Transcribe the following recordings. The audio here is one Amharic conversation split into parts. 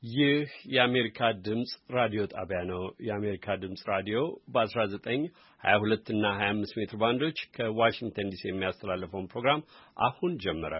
ይህ የአሜሪካ ድምጽ ራዲዮ ጣቢያ ነው። የአሜሪካ ድምጽ ራዲዮ በ19፣ 22 እና 25 ሜትር ባንዶች ከዋሽንግተን ዲሲ የሚያስተላልፈውን ፕሮግራም አሁን ጀመረ።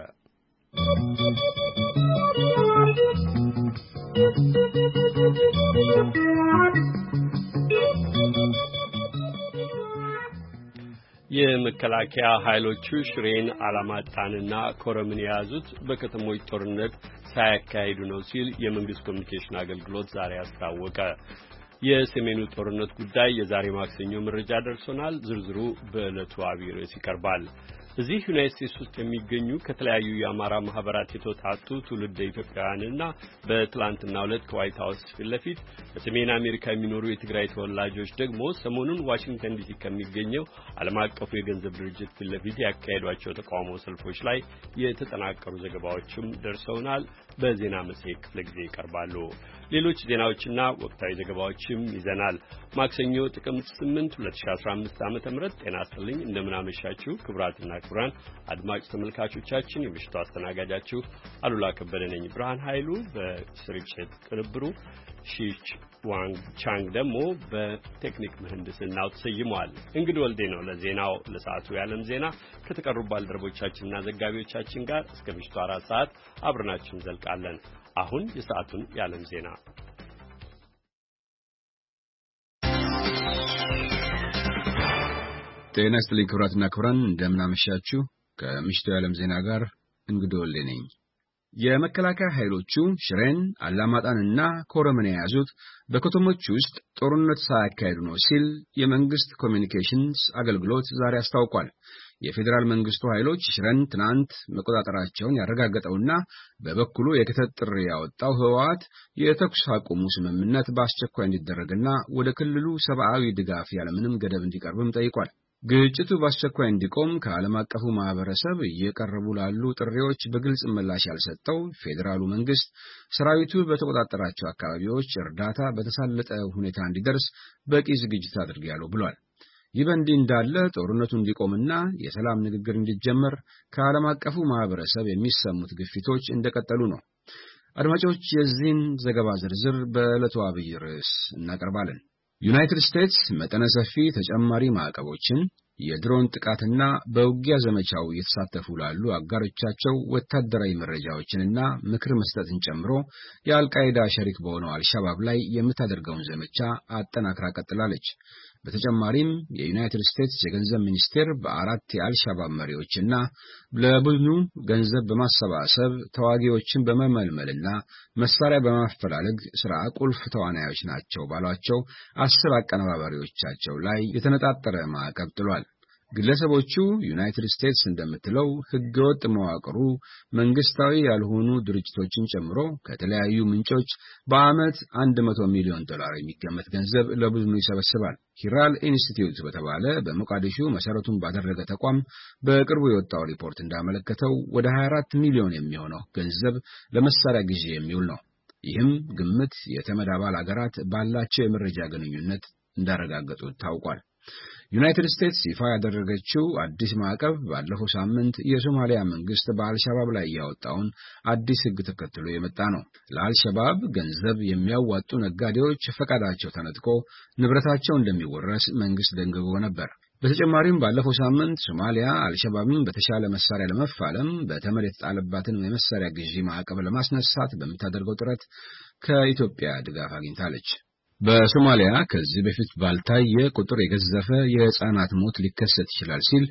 የመከላከያ ኃይሎቹ ሽሬን አላማጣንና ኮረምን የያዙት በከተሞች ጦርነት ሳያካሂዱ ነው ሲል የመንግስት ኮሚኒኬሽን አገልግሎት ዛሬ አስታወቀ። የሰሜኑ ጦርነት ጉዳይ የዛሬ ማክሰኞ መረጃ ደርሶናል። ዝርዝሩ በዕለቱ አብይ ርዕስ ይቀርባል። እዚህ ዩናይትድ ስቴትስ ውስጥ የሚገኙ ከተለያዩ የአማራ ማህበራት የተውጣጡ ትውልደ ኢትዮጵያውያንና በትላንትናው ዕለት ከዋይት ሀውስ ፊት ለፊት በሰሜን አሜሪካ የሚኖሩ የትግራይ ተወላጆች ደግሞ ሰሞኑን ዋሽንግተን ዲሲ ከሚገኘው ዓለም አቀፉ የገንዘብ ድርጅት ፊት ለፊት ያካሄዷቸው ተቃውሞ ሰልፎች ላይ የተጠናቀሩ ዘገባዎችም ደርሰውናል። በዜና መጽሔት ክፍለ ጊዜ ይቀርባሉ። ሌሎች ዜናዎችና ወቅታዊ ዘገባዎችም ይዘናል። ማክሰኞ ጥቅምት 8 2015 ዓ.ም ጤና ይስጥልኝ። እንደምን አመሻችሁ ክቡራትና ክቡራን አድማጭ ተመልካቾቻችን። የምሽቱ አስተናጋጃችሁ አሉላ ከበደ ነኝ። ብርሃን ኃይሉ በስርጭት ቅንብሩ፣ ሺች ዋንግ ቻንግ ደግሞ በቴክኒክ ምህንድስናው ተሰይሟል። እንግዲህ ወልዴ ነው ለዜናው ለሰዓቱ የዓለም ዜና ከተቀሩ ባልደረቦቻችንና ዘጋቢዎቻችን ጋር እስከ ምሽቱ 4 ሰዓት አብረናችሁ እንዘልቃለን። አሁን የሰዓቱን የዓለም ዜና። ጤና ይስጥልኝ ክቡራትና ክቡራን፣ እንደምን አመሻችሁ። ከምሽቱ የዓለም ዜና ጋር እንግዲህ ወልዴ ነኝ። የመከላከያ ኃይሎቹ ሽሬን አላማጣንና ኮረምን የያዙት በከተሞች ውስጥ ጦርነት ሳያካሂዱ ነው ሲል የመንግስት ኮሚኒኬሽንስ አገልግሎት ዛሬ አስታውቋል። የፌዴራል መንግስቱ ኃይሎች ሽሬን ትናንት መቆጣጠራቸውን ያረጋገጠውና በበኩሉ የክተት ጥሪ ያወጣው ህወሓት የተኩስ አቁሙ ስምምነት በአስቸኳይ እንዲደረግና ወደ ክልሉ ሰብአዊ ድጋፍ ያለምንም ገደብ እንዲቀርብም ጠይቋል። ግጭቱ በአስቸኳይ እንዲቆም ከዓለም አቀፉ ማህበረሰብ እየቀረቡ ላሉ ጥሪዎች በግልጽ ምላሽ ያልሰጠው ፌዴራሉ መንግስት ሰራዊቱ በተቆጣጠራቸው አካባቢዎች እርዳታ በተሳለጠ ሁኔታ እንዲደርስ በቂ ዝግጅት አድርጌያለሁ ብሏል። ይህ በእንዲህ እንዳለ ጦርነቱ እንዲቆምና የሰላም ንግግር እንዲጀመር ከዓለም አቀፉ ማህበረሰብ የሚሰሙት ግፊቶች እንደቀጠሉ ነው። አድማጮች፣ የዚህን ዘገባ ዝርዝር በዕለቱ አብይ ርዕስ እናቀርባለን። ዩናይትድ ስቴትስ መጠነ ሰፊ ተጨማሪ ማዕቀቦችን፣ የድሮን ጥቃትና በውጊያ ዘመቻው የተሳተፉ ላሉ አጋሮቻቸው ወታደራዊ መረጃዎችንና ምክር መስጠትን ጨምሮ የአልቃይዳ ሸሪክ በሆነው አልሻባብ ላይ የምታደርገውን ዘመቻ አጠናክራ ቀጥላለች። በተጨማሪም የዩናይትድ ስቴትስ የገንዘብ ሚኒስቴር በ4 የአልሻባብ መሪዎችና ለቡድኑ ገንዘብ በማሰባሰብ ተዋጊዎችን በመመልመልና መሳሪያ በማፈላለግ ስራ ቁልፍ ተዋናዮች ናቸው ባሏቸው 10 አቀነባባሪዎቻቸው ላይ የተነጣጠረ ማዕቀብ ጥሏል። ግለሰቦቹ ዩናይትድ ስቴትስ እንደምትለው ህገወጥ መዋቅሩ መንግስታዊ ያልሆኑ ድርጅቶችን ጨምሮ ከተለያዩ ምንጮች በዓመት $100 ሚሊዮን የሚገመት ገንዘብ ለቡድኑ ይሰበስባል። ሂራል ኢንስቲትዩት በተባለ በሞቃዲሾ መሰረቱን ባደረገ ተቋም በቅርቡ የወጣው ሪፖርት እንዳመለከተው ወደ 24 ሚሊዮን የሚሆነው ገንዘብ ለመሳሪያ ግዢ የሚውል ነው። ይህም ግምት የተመድ አባል አገራት ባላቸው የመረጃ ግንኙነት እንዳረጋገጡት ታውቋል። ዩናይትድ ስቴትስ ይፋ ያደረገችው አዲስ ማዕቀብ ባለፈው ሳምንት የሶማሊያ መንግስት በአልሻባብ ላይ ያወጣውን አዲስ ህግ ተከትሎ የመጣ ነው። ለአልሻባብ ገንዘብ የሚያዋጡ ነጋዴዎች ፈቃዳቸው ተነጥቆ ንብረታቸው እንደሚወረስ መንግስት ደንግጎ ነበር። በተጨማሪም ባለፈው ሳምንት ሶማሊያ አልሻባብን በተሻለ መሳሪያ ለመፋለም በተመድ የተጣለባትን የመሳሪያ ግዢ ማዕቀብ ለማስነሳት በምታደርገው ጥረት ከኢትዮጵያ ድጋፍ አግኝታለች። በሶማሊያ ከዚህ በፊት ባልታየ ቁጥር የገዘፈ የህፃናት ሞት ሊከሰት ይችላል ሲል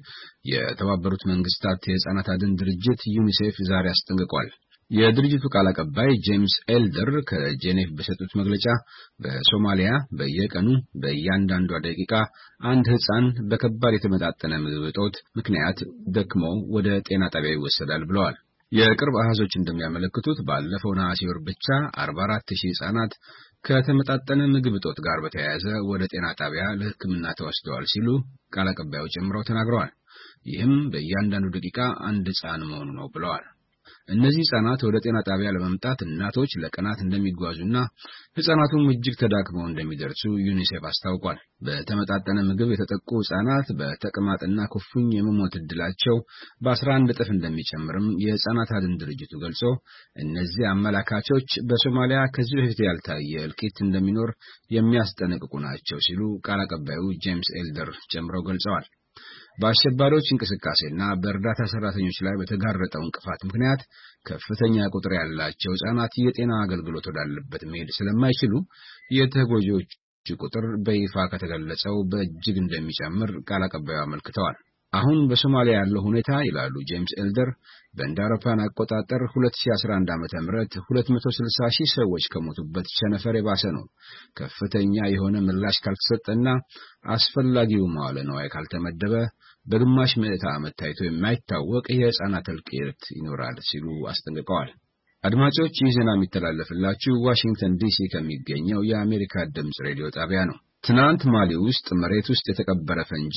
የተባበሩት መንግስታት የህፃናት አድን ድርጅት ዩኒሴፍ ዛሬ አስጠንቅቋል። የድርጅቱ ቃል አቀባይ ጄምስ ኤልደር ከጄኔቭ በሰጡት መግለጫ በሶማሊያ በየቀኑ በእያንዳንዷ ደቂቃ አንድ ህፃን በከባድ የተመጣጠነ ምግብ እጦት ምክንያት ደክሞ ወደ ጤና ጣቢያ ይወሰዳል ብለዋል። የቅርብ አሃዞች እንደሚያመለክቱት ባለፈው ነሐሴ ወር ብቻ 44,000 ህፃናት ከተመጣጠነ ምግብ እጦት ጋር በተያያዘ ወደ ጤና ጣቢያ ለሕክምና ተወስደዋል ሲሉ ቃል አቀባዩ ጨምረው ተናግረዋል። ይህም በእያንዳንዱ ደቂቃ አንድ ህፃን መሆኑ ነው ብለዋል። እነዚህ ሕፃናት ወደ ጤና ጣቢያ ለመምጣት እናቶች ለቀናት እንደሚጓዙና ሕፃናቱም እጅግ ተዳክመው እንደሚደርሱ ዩኒሴፍ አስታውቋል። በተመጣጠነ ምግብ የተጠቁ ሕፃናት በተቅማጥና ኩፍኝ የመሞት ዕድላቸው በ11 እጥፍ እንደሚጨምርም የሕፃናት አድን ድርጅቱ ገልጾ እነዚህ አመላካቾች በሶማሊያ ከዚህ በፊት ያልታየ እልቂት እንደሚኖር የሚያስጠነቅቁ ናቸው ሲሉ ቃል አቀባዩ ጄምስ ኤልደር ጨምረው ገልጸዋል። በአሸባሪዎች እንቅስቃሴና በእርዳታ ሰራተኞች ላይ በተጋረጠው እንቅፋት ምክንያት ከፍተኛ ቁጥር ያላቸው ሕፃናት የጤና አገልግሎት ወዳለበት መሄድ ስለማይችሉ የተጎጂዎች ቁጥር በይፋ ከተገለጸው በእጅግ እንደሚጨምር ቃል አቀባዩ አመልክተዋል። አሁን በሶማሊያ ያለው ሁኔታ ይላሉ ጄምስ ኤልደር በእንደ አውሮፓውያን አቆጣጠር 2011 ዓ.ም 260,000 ሰዎች ከሞቱበት ቸነፈር የባሰ ነው። ከፍተኛ የሆነ ምላሽ ካልተሰጠና አስፈላጊው መዋለ ንዋይ ካልተመደበ በግማሽ ምዕተ ዓመት ታይቶ የማይታወቅ የሕፃናት እልቂት ይኖራል ሲሉ አስጠንቅቀዋል። አድማጮች፣ ይህ ዜና የሚተላለፍላችሁ ዋሽንግተን ዲሲ ከሚገኘው የአሜሪካ ድምፅ ሬዲዮ ጣቢያ ነው። ትናንት ማሊ ውስጥ መሬት ውስጥ የተቀበረ ፈንጂ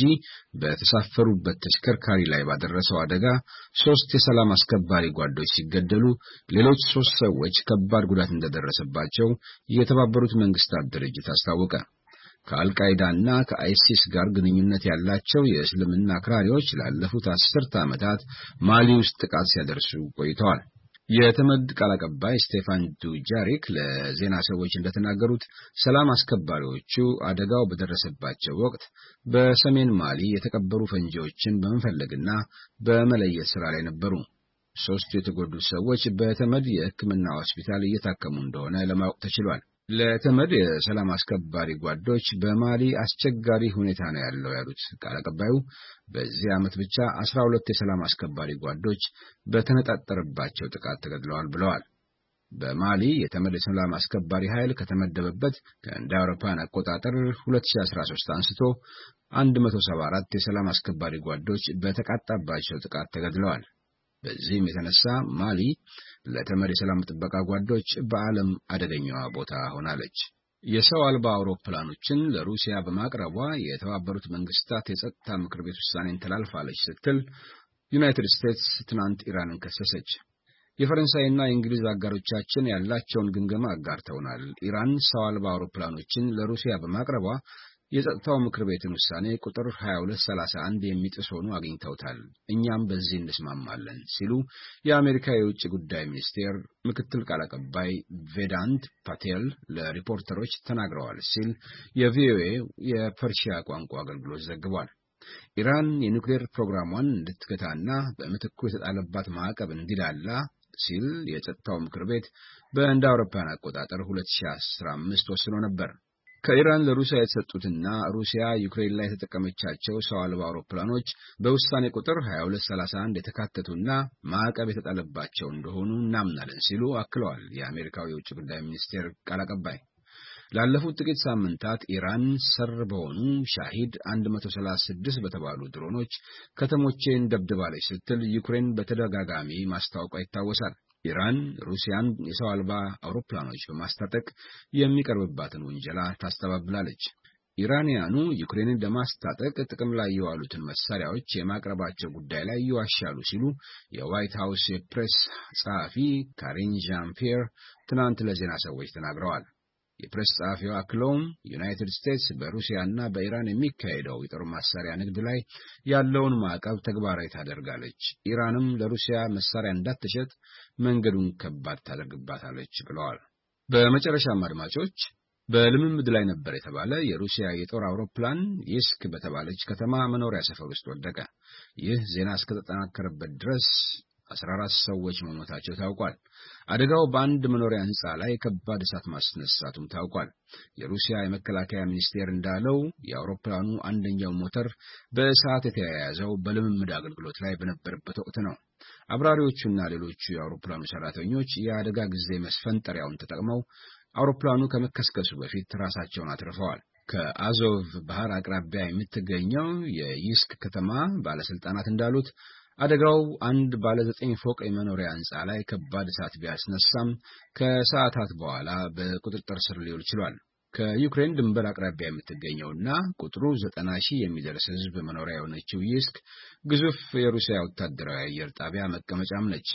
በተሳፈሩበት ተሽከርካሪ ላይ ባደረሰው አደጋ 3 የሰላም አስከባሪ ጓዶች ሲገደሉ ሌሎች 3 ሰዎች ከባድ ጉዳት እንደደረሰባቸው የተባበሩት መንግስታት ድርጅት አስታወቀ። ከአልቃይዳና ከአይሲስ ጋር ግንኙነት ያላቸው የእስልምና አክራሪዎች ላለፉት 10 ዓመታት ማሊ ውስጥ ጥቃት ሲያደርሱ ቆይተዋል። የተመድ ቃል አቀባይ ስቴፋን ዱጃሪክ ለዜና ሰዎች እንደተናገሩት ሰላም አስከባሪዎቹ አደጋው በደረሰባቸው ወቅት በሰሜን ማሊ የተቀበሩ ፈንጂዎችን በመፈለግና በመለየት ስራ ላይ ነበሩ። 3 የተጎዱት ሰዎች በተመድ የሕክምና ሆስፒታል እየታከሙ እንደሆነ ለማወቅ ተችሏል። ለተመድ የሰላም አስከባሪ ጓዶች በማሊ አስቸጋሪ ሁኔታ ነው ያለው ያሉት ቃል አቀባዩ በዚህ ዓመት ብቻ 12 የሰላም አስከባሪ ጓዶች በተነጣጠረባቸው ጥቃት ተገድለዋል ብለዋል። በማሊ የተመድ የሰላም አስከባሪ ኃይል ከተመደበበት ከእንደ አውሮፓውያን አቆጣጠር 2013 አንስቶ 174 የሰላም አስከባሪ ጓዶች በተቃጣባቸው ጥቃት ተገድለዋል። በዚህም የተነሳ ማሊ ለተመድ የሰላም ጥበቃ ጓዶች በዓለም አደገኛዋ ቦታ ሆናለች። የሰው አልባ አውሮፕላኖችን ለሩሲያ በማቅረቧ የተባበሩት መንግስታት የጸጥታ ምክር ቤት ውሳኔን ተላልፋለች ስትል ዩናይትድ ስቴትስ ትናንት ኢራንን ከሰሰች። የፈረንሳይና የእንግሊዝ አጋሮቻችን ያላቸውን ግምገማ አጋርተውናል። ኢራን ሰው አልባ አውሮፕላኖችን ለሩሲያ በማቅረቧ የጸጥታው ምክር ቤትን ውሳኔ ቁጥር 2231 የሚጥስ ሆኖ አግኝተውታል። እኛም በዚህ እንስማማለን ሲሉ የአሜሪካ የውጭ ጉዳይ ሚኒስቴር ምክትል ቃል አቀባይ ቬዳንት ፓቴል ለሪፖርተሮች ተናግረዋል ሲል የቪኦኤ የፐርሺያ ቋንቋ አገልግሎት ዘግቧል። ኢራን የኒውክሌር ፕሮግራሟን እንድትገታና በምትኩ የተጣለባት ማዕቀብ እንዲላላ ሲል የጸጥታው ምክር ቤት በእንደ አውሮፓውያን አቆጣጠር 2015 ወስኖ ነበር። ከኢራን ለሩሲያ የተሰጡትና ሩሲያ ዩክሬን ላይ የተጠቀመቻቸው ሰው አልባ አውሮፕላኖች በውሳኔ ቁጥር 2231 የተካተቱና ማዕቀብ የተጣለባቸው እንደሆኑ እናምናለን ሲሉ አክለዋል የአሜሪካው የውጭ ጉዳይ ሚኒስቴር ቃል አቀባይ። ላለፉት ጥቂት ሳምንታት ኢራን ሰር በሆኑ ሻሂድ 136 በተባሉ ድሮኖች ከተሞችን ደብድባለች ስትል ዩክሬን በተደጋጋሚ ማስታወቋ ይታወሳል። ኢራን ሩሲያን የሰው አልባ አውሮፕላኖች በማስታጠቅ የሚቀርብባትን ውንጀላ ታስተባብላለች። ኢራንያኑ ዩክሬንን ለማስታጠቅ ጥቅም ላይ የዋሉትን መሳሪያዎች የማቅረባቸው ጉዳይ ላይ ይዋሻሉ ሲሉ የዋይት ሃውስ የፕሬስ ጸሐፊ ካሪን ዣን ፒየር ትናንት ለዜና ሰዎች ተናግረዋል። የፕሬስ ጸሐፊው አክለውም ዩናይትድ ስቴትስ በሩሲያና በኢራን የሚካሄደው የጦር መሳሪያ ንግድ ላይ ያለውን ማዕቀብ ተግባራዊ ታደርጋለች፣ ኢራንም ለሩሲያ መሳሪያ እንዳትሸጥ መንገዱን ከባድ ታደርግባታለች ብለዋል። በመጨረሻም አድማጮች፣ በልምምድ ላይ ነበር የተባለ የሩሲያ የጦር አውሮፕላን ይስክ በተባለች ከተማ መኖሪያ ሰፈር ውስጥ ወደቀ። ይህ ዜና እስከተጠናከረበት ድረስ 14 ሰዎች መሞታቸው ታውቋል። አደጋው በአንድ መኖሪያ ሕንፃ ላይ ከባድ እሳት ማስነሳቱም ታውቋል። የሩሲያ የመከላከያ ሚኒስቴር እንዳለው የአውሮፕላኑ አንደኛው ሞተር በእሳት የተያያዘው በልምምድ አገልግሎት ላይ በነበረበት ወቅት ነው። አብራሪዎቹና ሌሎቹ የአውሮፕላኑ ሰራተኞች የአደጋ ጊዜ መስፈንጠሪያውን ተጠቅመው አውሮፕላኑ ከመከስከሱ በፊት ራሳቸውን አትርፈዋል። ከአዞቭ ባህር አቅራቢያ የምትገኘው የይስክ ከተማ ባለስልጣናት እንዳሉት አደጋው አንድ ባለ 9 ፎቅ የመኖሪያ ሕንፃ ላይ ከባድ እሳት ቢያስነሳም ከሰዓታት በኋላ በቁጥጥር ስር ሊውል ችሏል። ከዩክሬን ድንበር አቅራቢያ የምትገኘውና ቁጥሩ 90,000 የሚደርስ ሕዝብ መኖሪያ የሆነችው ይስክ ግዙፍ የሩሲያ ወታደራዊ አየር ጣቢያ መቀመጫም ነች።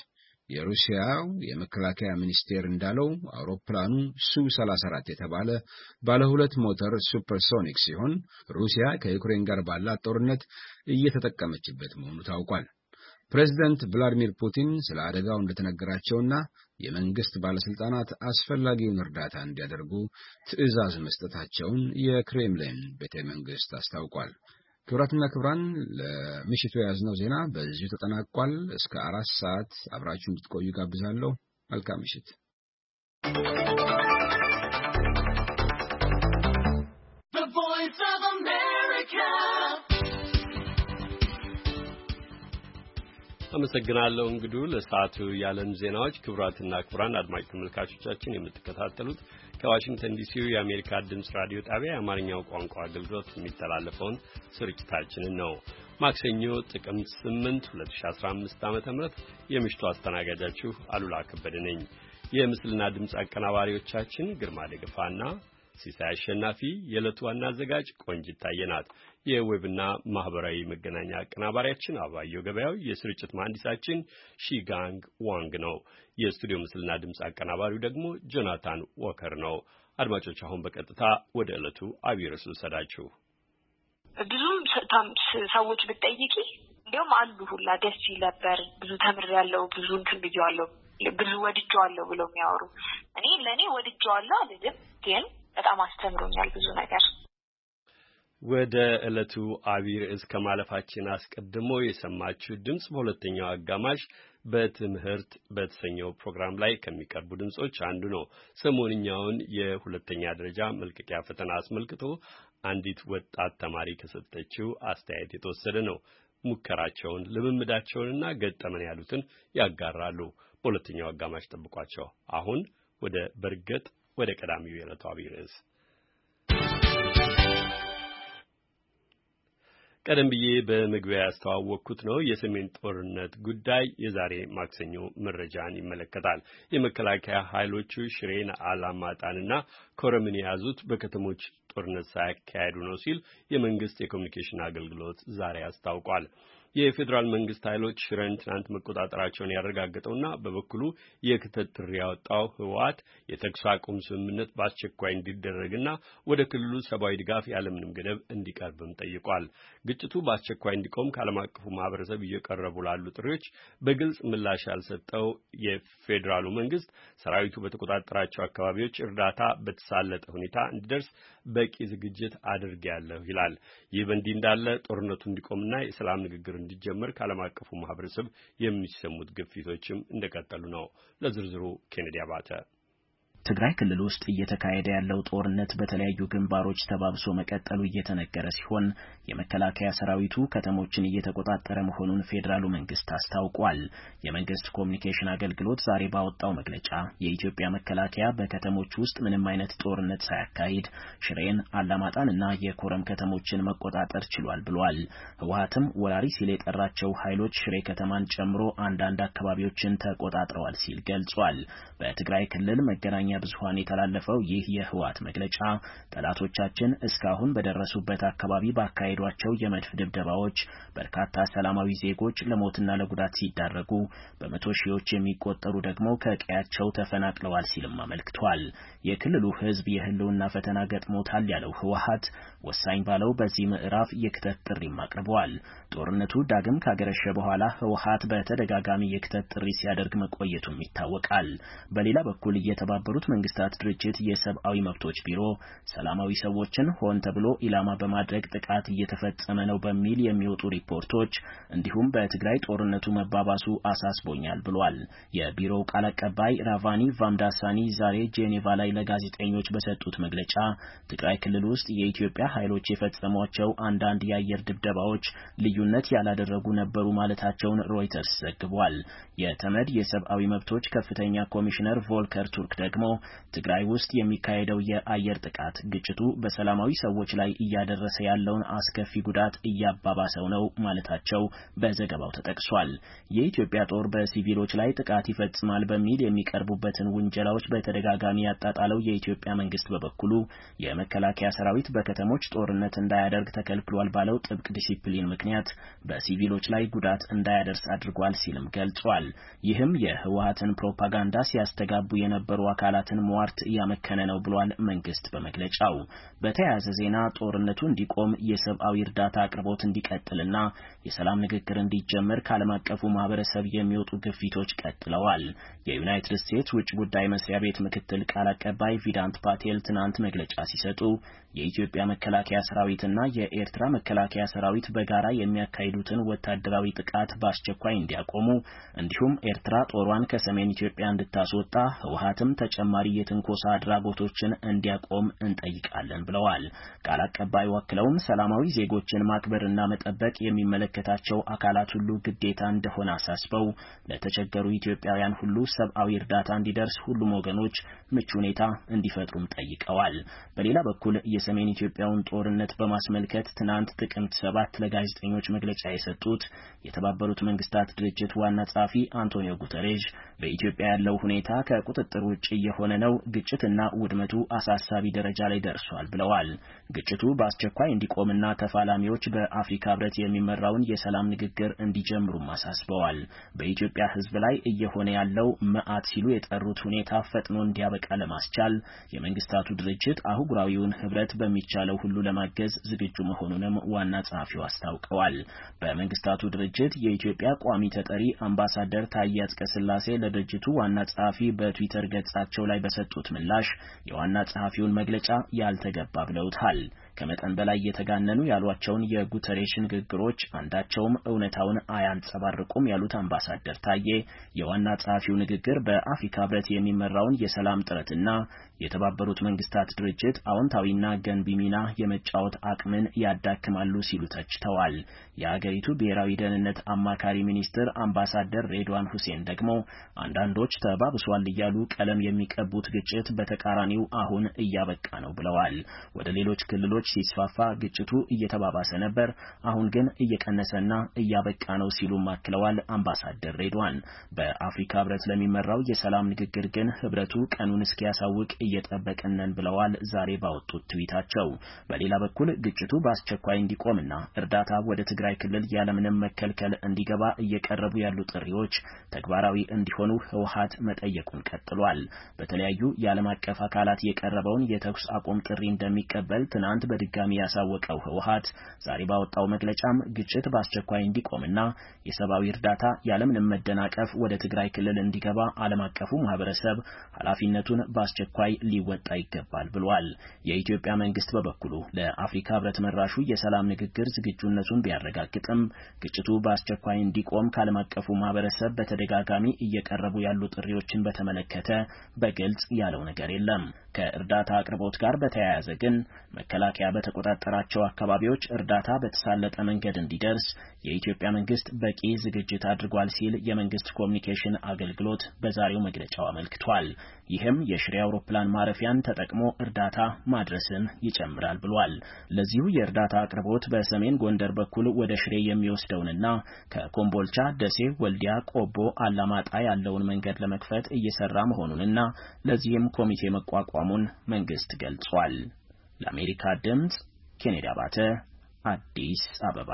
የሩሲያው የመከላከያ ሚኒስቴር እንዳለው አውሮፕላኑ ሱ-34 የተባለ ባለ 2 ሞተር ሱፐርሶኒክ ሲሆን ሩሲያ ከዩክሬን ጋር ባላት ጦርነት እየተጠቀመችበት መሆኑ ታውቋል። ፕሬዝዳንት ቭላዲሚር ፑቲን ስለ አደጋው እንደተነገራቸውና የመንግስት ባለስልጣናት አስፈላጊውን እርዳታ እንዲያደርጉ ትዕዛዝ መስጠታቸውን የክሬምሊን ቤተ መንግስት አስታውቋል። ክቡራትና ክቡራን ለምሽቱ የያዝነው ዜና በዚሁ ተጠናቋል። እስከ 4 ሰዓት አብራችሁ እንድትቆዩ ጋብዛለሁ። መልካም ምሽት። አመሰግናለሁ እንግዱ ለሰዓቱ ያለን ዜናዎች። ክቡራትና ክቡራን አድማጭ ተመልካቾቻችን የምትከታተሉት ከዋሽንግተን ዲሲው የአሜሪካ ድምጽ ራዲዮ ጣቢያ የአማርኛው ቋንቋ አገልግሎት የሚተላለፈውን ስርጭታችንን ነው። ማክሰኞ ጥቅምት 8 2015 ዓ.ም የምሽቱ አስተናጋጃችሁ አሉላ ከበደ ነኝ። የምስልና ድምጽ አቀናባሪዎቻችን ግርማ ደገፋና ሲሳይ አሸናፊ፣ የዕለቱ ዋና አዘጋጅ ቆንጂት ታየናት፣ የዌብና ማህበራዊ መገናኛ አቀናባሪያችን አባየው ገበያው፣ የስርጭት መሐንዲሳችን ሺጋንግ ዋንግ ነው። የስቱዲዮ ምስልና ድምጽ አቀናባሪው ደግሞ ጆናታን ወከር ነው። አድማጮች አሁን በቀጥታ ወደ ዕለቱ አብይ ርዕስ ልውሰዳችሁ። ብዙም ሰዎች ብትጠይቂ እንደውም አሉ ሁላ ደስ ይለበር ብዙ ተምሬያለሁ ብዙ እንትን ብዬዋለሁ ብዙ ወድጄዋለሁ ብለው የሚያወሩ እኔ ለኔ ወድጄዋለሁ አልልም ግን በጣም አስተምሮኛል ብዙ ነገር። ወደ ዕለቱ አብይ ርዕስ ከማለፋችን አስቀድሞ የሰማችሁ ድምጽ በሁለተኛው አጋማሽ በትምህርት በተሰኘው ፕሮግራም ላይ ከሚቀርቡ ድምጾች አንዱ ነው። ሰሞንኛውን የሁለተኛ ደረጃ መልቀቂያ ፈተና አስመልክቶ አንዲት ወጣት ተማሪ ከሰጠችው አስተያየት የተወሰደ ነው። ሙከራቸውን ልምምዳቸውንና ገጠመን ያሉትን ያጋራሉ። በሁለተኛው አጋማሽ ጠብቋቸው። አሁን ወደ ቀዳሚው የዕለቱ አብይ ርዕስ ቀደም ብዬ በመግቢያ ያስተዋወቅኩት ነው። የሰሜን ጦርነት ጉዳይ የዛሬ ማክሰኞ መረጃን ይመለከታል። የመከላከያ ኃይሎቹ ሽሬን፣ አላማጣንና ኮረምን የያዙት በከተሞች ጦርነት ሳያካሄዱ ነው ሲል የመንግስት የኮሚኒኬሽን አገልግሎት ዛሬ አስታውቋል። የፌዴራል መንግስት ኃይሎች ሽሬን ትናንት መቆጣጠራቸውን ያረጋገጠውና በበኩሉ የክተት ጥሪ ያወጣው ህወሓት የተኩስ አቁም ስምምነት በአስቸኳይ እንዲደረግና ወደ ክልሉ ሰብአዊ ድጋፍ ያለምንም ገደብ እንዲቀርብም ጠይቋል። ግጭቱ በአስቸኳይ እንዲቆም ከዓለም አቀፉ ማህበረሰብ እየቀረቡ ላሉ ጥሪዎች በግልጽ ምላሽ ያልሰጠው የፌዴራሉ መንግስት ሰራዊቱ በተቆጣጠራቸው አካባቢዎች እርዳታ በተሳለጠ ሁኔታ እንዲደርስ በቂ ዝግጅት አድርጌያለሁ ይላል። ይህ በእንዲህ እንዳለ ጦርነቱ እንዲቆምና የሰላም ንግግር እንዲጀመር ከዓለም አቀፉ ማህበረሰብ የሚሰሙት ግፊቶችም እንደቀጠሉ ነው። ለዝርዝሩ ኬኔዲ አባተ። ትግራይ ክልል ውስጥ እየተካሄደ ያለው ጦርነት በተለያዩ ግንባሮች ተባብሶ መቀጠሉ እየተነገረ ሲሆን የመከላከያ ሰራዊቱ ከተሞችን እየተቆጣጠረ መሆኑን ፌዴራሉ መንግስት አስታውቋል። የመንግስት ኮሚኒኬሽን አገልግሎት ዛሬ ባወጣው መግለጫ የኢትዮጵያ መከላከያ በከተሞች ውስጥ ምንም አይነት ጦርነት ሳያካሂድ ሽሬን፣ አላማጣንና የኮረም ከተሞችን መቆጣጠር ችሏል ብሏል። ህወሓትም ወራሪ ሲል የጠራቸው ኃይሎች ሽሬ ከተማን ጨምሮ አንዳንድ አካባቢዎችን ተቆጣጥረዋል ሲል ገልጿል። በትግራይ ክልል መገናኛ ብዙሃን የተላለፈው ይህ የህወሓት መግለጫ ጠላቶቻችን እስካሁን በደረሱበት አካባቢ ባካሄዷቸው የመድፍ ድብደባዎች በርካታ ሰላማዊ ዜጎች ለሞትና ለጉዳት ሲዳረጉ በመቶ ሺዎች የሚቆጠሩ ደግሞ ከቀያቸው ተፈናቅለዋል ሲልም አመልክቷል። የክልሉ ህዝብ የህልውና ፈተና ገጥሞታል ያለው ህወሓት ወሳኝ ባለው በዚህ ምዕራፍ የክተት ጥሪም አቅርበዋል። ጦርነቱ ዳግም ካገረሸ በኋላ ህወሓት በተደጋጋሚ የክተት ጥሪ ሲያደርግ መቆየቱም ይታወቃል። በሌላ በኩል የተባበሩት መንግስታት ድርጅት የሰብአዊ መብቶች ቢሮ ሰላማዊ ሰዎችን ሆን ተብሎ ኢላማ በማድረግ ጥቃት እየተፈጸመ ነው በሚል የሚወጡ ሪፖርቶች እንዲሁም በትግራይ ጦርነቱ መባባሱ አሳስቦኛል ብሏል። የቢሮው ቃል አቀባይ ራቫኒ ቫምዳሳኒ ዛሬ ጄኔቫ ላይ ለጋዜጠኞች በሰጡት መግለጫ ትግራይ ክልል ውስጥ የኢትዮጵያ ኃይሎች የፈጸሟቸው አንዳንድ የአየር ድብደባዎች ልዩነት ያላደረጉ ነበሩ ማለታቸውን ሮይተርስ ዘግቧል። የተመድ የሰብአዊ መብቶች ከፍተኛ ኮሚሽነር ቮልከር ቱርክ ደግሞ ትግራይ ውስጥ የሚካሄደው የአየር ጥቃት ግጭቱ በሰላማዊ ሰዎች ላይ እያደረሰ ያለውን አስከፊ ጉዳት እያባባሰው ነው ማለታቸው በዘገባው ተጠቅሷል። የኢትዮጵያ ጦር በሲቪሎች ላይ ጥቃት ይፈጽማል በሚል የሚቀርቡበትን ውንጀላዎች በተደጋጋሚ ያጣጣለው የኢትዮጵያ መንግስት በበኩሉ የመከላከያ ሰራዊት በከተሞች ጦርነት እንዳያደርግ ተከልክሏል ባለው ጥብቅ ዲሲፕሊን ምክንያት በሲቪሎች ላይ ጉዳት እንዳያደርስ አድርጓል ሲልም ገልጿል። ይህም የህወሓትን ፕሮፓጋንዳ ሲያስተጋቡ የነበሩ አካላትን ሟርት ያመከነ ነው ብሏል መንግስት በመግለጫው። በተያያዘ ዜና ጦርነቱ እንዲቆም የሰብአዊ እርዳታ አቅርቦት እንዲቀጥልና የሰላም ንግግር እንዲጀመር ከዓለም አቀፉ ማህበረሰብ የሚወጡ ግፊቶች ቀጥለዋል። የዩናይትድ ስቴትስ ውጭ ጉዳይ መስሪያ ቤት ምክትል ቃል አቀባይ ቪዳንት ፓቴል ትናንት መግለጫ ሲሰጡ የኢትዮጵያ መከላከያ ሰራዊትና የኤርትራ መከላከያ ሰራዊት በጋራ የሚያካሂዱትን ወታደራዊ ጥቃት በአስቸኳይ እንዲያቆሙ እንዲሁም ኤርትራ ጦሯን ከሰሜን ኢትዮጵያ እንድታስወጣ ህወሓትም ተጨማሪ የትንኮሳ አድራጎቶችን እንዲያቆም እንጠይቃለን ብለዋል። ቃል አቀባዩ አክለውም ሰላማዊ ዜጎችን ማክበርና መጠበቅ የሚመለከታቸው አካላት ሁሉ ግዴታ እንደሆነ አሳስበው ለተቸገሩ ኢትዮጵያውያን ሁሉ ሰብአዊ እርዳታ እንዲደርስ ሁሉም ወገኖች ምቹ ሁኔታ እንዲፈጥሩም ጠይቀዋል። በሌላ በኩል የሰሜን ኢትዮጵያውን ጦርነት በማስመልከት ትናንት ጥቅምት 7 ለጋዜጠኞች መግለጫ የሰጡት የተባበሩት መንግስታት ድርጅት ዋና ጸሐፊ አንቶኒዮ ጉተሬዥ በኢትዮጵያ ያለው ሁኔታ ከቁጥጥር ውጭ የሆነ ነው፣ ግጭትና ውድመቱ አሳሳቢ ደረጃ ላይ ደርሷል ብለዋል። ግጭቱ በአስቸኳይ እንዲቆምና ተፋላሚዎች በአፍሪካ ህብረት የሚመራውን የሰላም ንግግር እንዲጀምሩም አሳስበዋል። በኢትዮጵያ ህዝብ ላይ እየሆነ ያለው መዓት ሲሉ የጠሩት ሁኔታ ፈጥኖ እንዲያበቃ ለማስቻል የመንግስታቱ ድርጅት አህጉራዊውን ህብረት በሚቻለው ሁሉ ለማገዝ ዝግጁ መሆኑንም ዋና ጸሐፊው አስታውቀዋል። በመንግስታቱ ድርጅት የኢትዮጵያ ቋሚ ተጠሪ አምባሳደር ታዬ አጽቀሥላሴ ለድርጅቱ ዋና ጸሐፊ በትዊተር ገጻቸው ላይ በሰጡት ምላሽ የዋና ጸሐፊውን መግለጫ ያልተገባ ብለውታል። ከመጠን በላይ የተጋነኑ ያሏቸውን የጉተሬሽ ንግግሮች አንዳቸውም እውነታውን አያንጸባርቁም ያሉት አምባሳደር ታዬ የዋና ጸሐፊው ንግግር በአፍሪካ ህብረት የሚመራውን የሰላም ጥረትና የተባበሩት መንግስታት ድርጅት አዎንታዊና ገንቢ ሚና የመጫወት አቅምን ያዳክማሉ ሲሉ ተችተዋል። የአገሪቱ ብሔራዊ ደህንነት አማካሪ ሚኒስትር አምባሳደር ሬድዋን ሁሴን ደግሞ አንዳንዶች ተባብሷል እያሉ ቀለም የሚቀቡት ግጭት በተቃራኒው አሁን እያበቃ ነው ብለዋል። ወደ ሌሎች ክልሎች ሲስፋፋ ግጭቱ እየተባባሰ ነበር፣ አሁን ግን እየቀነሰና እያበቃ ነው ሲሉ አክለዋል። አምባሳደር ሬድዋን በአፍሪካ ህብረት ለሚመራው የሰላም ንግግር ግን ህብረቱ ቀኑን እስኪያሳውቅ እየጠበቅነን ብለዋል ዛሬ ባወጡት ትዊታቸው። በሌላ በኩል ግጭቱ በአስቸኳይ እንዲቆምና እርዳታ ወደ ትግራይ ክልል ያለምንም መከልከል እንዲገባ እየቀረቡ ያሉ ጥሪዎች ተግባራዊ እንዲሆኑ ህወሓት መጠየቁን ቀጥሏል። በተለያዩ የዓለም አቀፍ አካላት የቀረበውን የተኩስ አቁም ጥሪ እንደሚቀበል ትናንት በድጋሚ ያሳወቀው ህወሓት ዛሬ ባወጣው መግለጫም ግጭት በአስቸኳይ እንዲቆምና የሰብአዊ እርዳታ ያለምንም መደናቀፍ ወደ ትግራይ ክልል እንዲገባ ዓለም አቀፉ ማህበረሰብ ኃላፊነቱን በአስቸኳይ ሊወጣ ይገባል ብሏል። የኢትዮጵያ መንግስት በበኩሉ ለአፍሪካ ህብረት መራሹ የሰላም ንግግር ዝግጁነቱን ቢያረጋግጥም ግጭቱ በአስቸኳይ እንዲቆም ከዓለም አቀፉ ማህበረሰብ በተደጋጋሚ እየቀረቡ ያሉ ጥሪዎችን በተመለከተ በግልጽ ያለው ነገር የለም። ከእርዳታ አቅርቦት ጋር በተያያዘ ግን መከላከያ በተቆጣጠራቸው አካባቢዎች እርዳታ በተሳለጠ መንገድ እንዲደርስ የኢትዮጵያ መንግስት በቂ ዝግጅት አድርጓል ሲል የመንግስት ኮሚኒኬሽን አገልግሎት በዛሬው መግለጫው አመልክቷል። ይህም የሽሬ አውሮፕላን ማረፊያን ተጠቅሞ እርዳታ ማድረስን ይጨምራል ብሏል። ለዚሁ የእርዳታ አቅርቦት በሰሜን ጎንደር በኩል ወደ ሽሬ የሚወስደውንና ከኮምቦልቻ፣ ደሴ፣ ወልዲያ፣ ቆቦ፣ አላማጣ ያለውን መንገድ ለመክፈት እየሰራ መሆኑንና ለዚህም ኮሚቴ መቋቋሙን መንግስት ገልጿል። ለአሜሪካ ድምጽ ኬኔዲ አባተ አዲስ አበባ።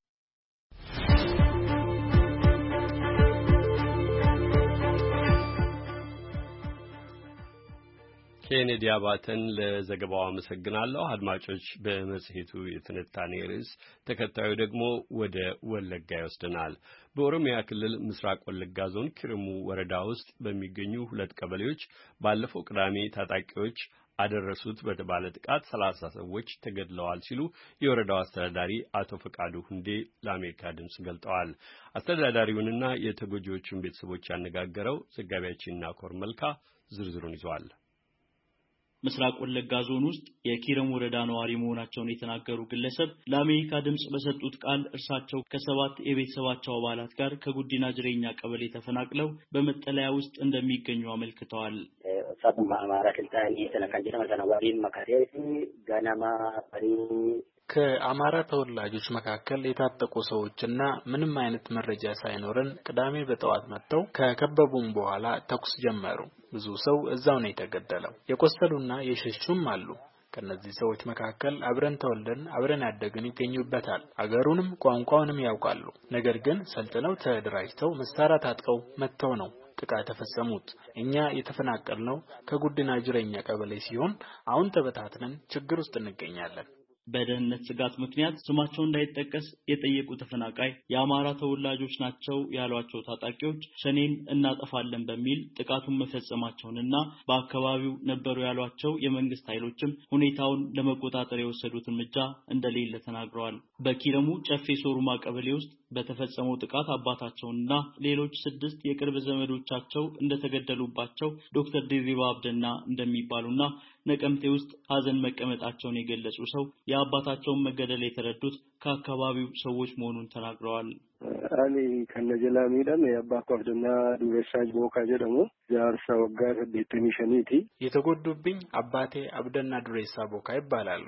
ኬኔዲ አባተን ለዘገባው አመሰግናለሁ። አድማጮች፣ በመጽሔቱ የትንታኔ ርዕስ ተከታዩ ደግሞ ወደ ወለጋ ይወስደናል። በኦሮሚያ ክልል ምስራቅ ወለጋ ዞን ኪረሙ ወረዳ ውስጥ በሚገኙ 2 ቀበሌዎች ባለፈው ቅዳሜ ታጣቂዎች አደረሱት በተባለ ጥቃት 30 ሰዎች ተገድለዋል ሲሉ የወረዳው አስተዳዳሪ አቶ ፈቃዱ ሁንዴ ለአሜሪካ ድምጽ ገልጠዋል። አስተዳዳሪውንና የተጎጂዎቹን ቤተሰቦች ያነጋገረው ዘጋቢያችን ናኮር መልካ ዝርዝሩን ይዟል። ምስራቅ ወለጋ ዞን ውስጥ የኪረሙ ወረዳ ነዋሪ መሆናቸውን የተናገሩ ግለሰብ ለአሜሪካ ድምጽ በሰጡት ቃል እርሳቸው ከ7 የቤተሰባቸው አባላት ጋር ከጉዲና ጅሬኛ ቀበሌ ተፈናቅለው በመጠለያ ውስጥ እንደሚገኙ አመልክተዋል። ሰብማ አማራ ክልታኒ ተነካንጀና መሰናዋሪን መካሪያቲ ጋናማ በሪ ከአማራ ተወላጆች መካከል የታጠቁ ሰዎችና ምንም አይነት መረጃ ሳይኖረን ቅዳሜ በጠዋት መጥተው ከከበቡም በኋላ ተኩስ ጀመሩ። ብዙ ሰው እዛው ነው የተገደለው። የቆሰሉና የሸሹም አሉ። ከነዚህ ሰዎች መካከል አብረን ተወልደን አብረን ያደግን ይገኙበታል። አገሩንም ቋንቋውንም ያውቃሉ። ነገር ግን ሰልጥነው ተደራጅተው መሳሪያ ታጥቀው መጥተው ነው ጥቃት ተፈጸሙት። እኛ የተፈናቀልነው ከጉዲና ጅረኛ ቀበሌ ሲሆን አሁን ተበታትነን ችግር ውስጥ እንገኛለን። በደህንነት ስጋት ምክንያት ስማቸው እንዳይጠቀስ የጠየቁ ተፈናቃይ የአማራ ተወላጆች ናቸው ያሏቸው ታጣቂዎች ሸኔን እናጠፋለን በሚል ጥቃቱን መፈጸማቸውንና በአካባቢው ነበሩ ያሏቸው የመንግስት ኃይሎችም ሁኔታውን ለመቆጣጠር የወሰዱት እርምጃ እንደሌለ ተናግረዋል። በኪረሙ ጨፌ ሶሩማ ቀበሌ ውስጥ በተፈጸመው ጥቃት አባታቸውና ሌሎች 6 የቅርብ ዘመዶቻቸው እንደተገደሉባቸው ዶክተር ዲሪባ አብደና እንደሚባሉና ነቀምቴ ውስጥ ሀዘን መቀመጣቸውን የገለጹ ሰው የአባታቸውን መገደል የተረዱት ከአካባቢው ሰዎች መሆኑን ተናግረዋል። አኒ ከነጀላሚዳም የአባቱ አብደና ዱሬሳጅ ቦካ ጀደሙ ጃርሳ ወጋ ዴተሚሽኒቲ የተጎዱብኝ አባቴ አብደና ዱሬሳ ቦካ ይባላሉ።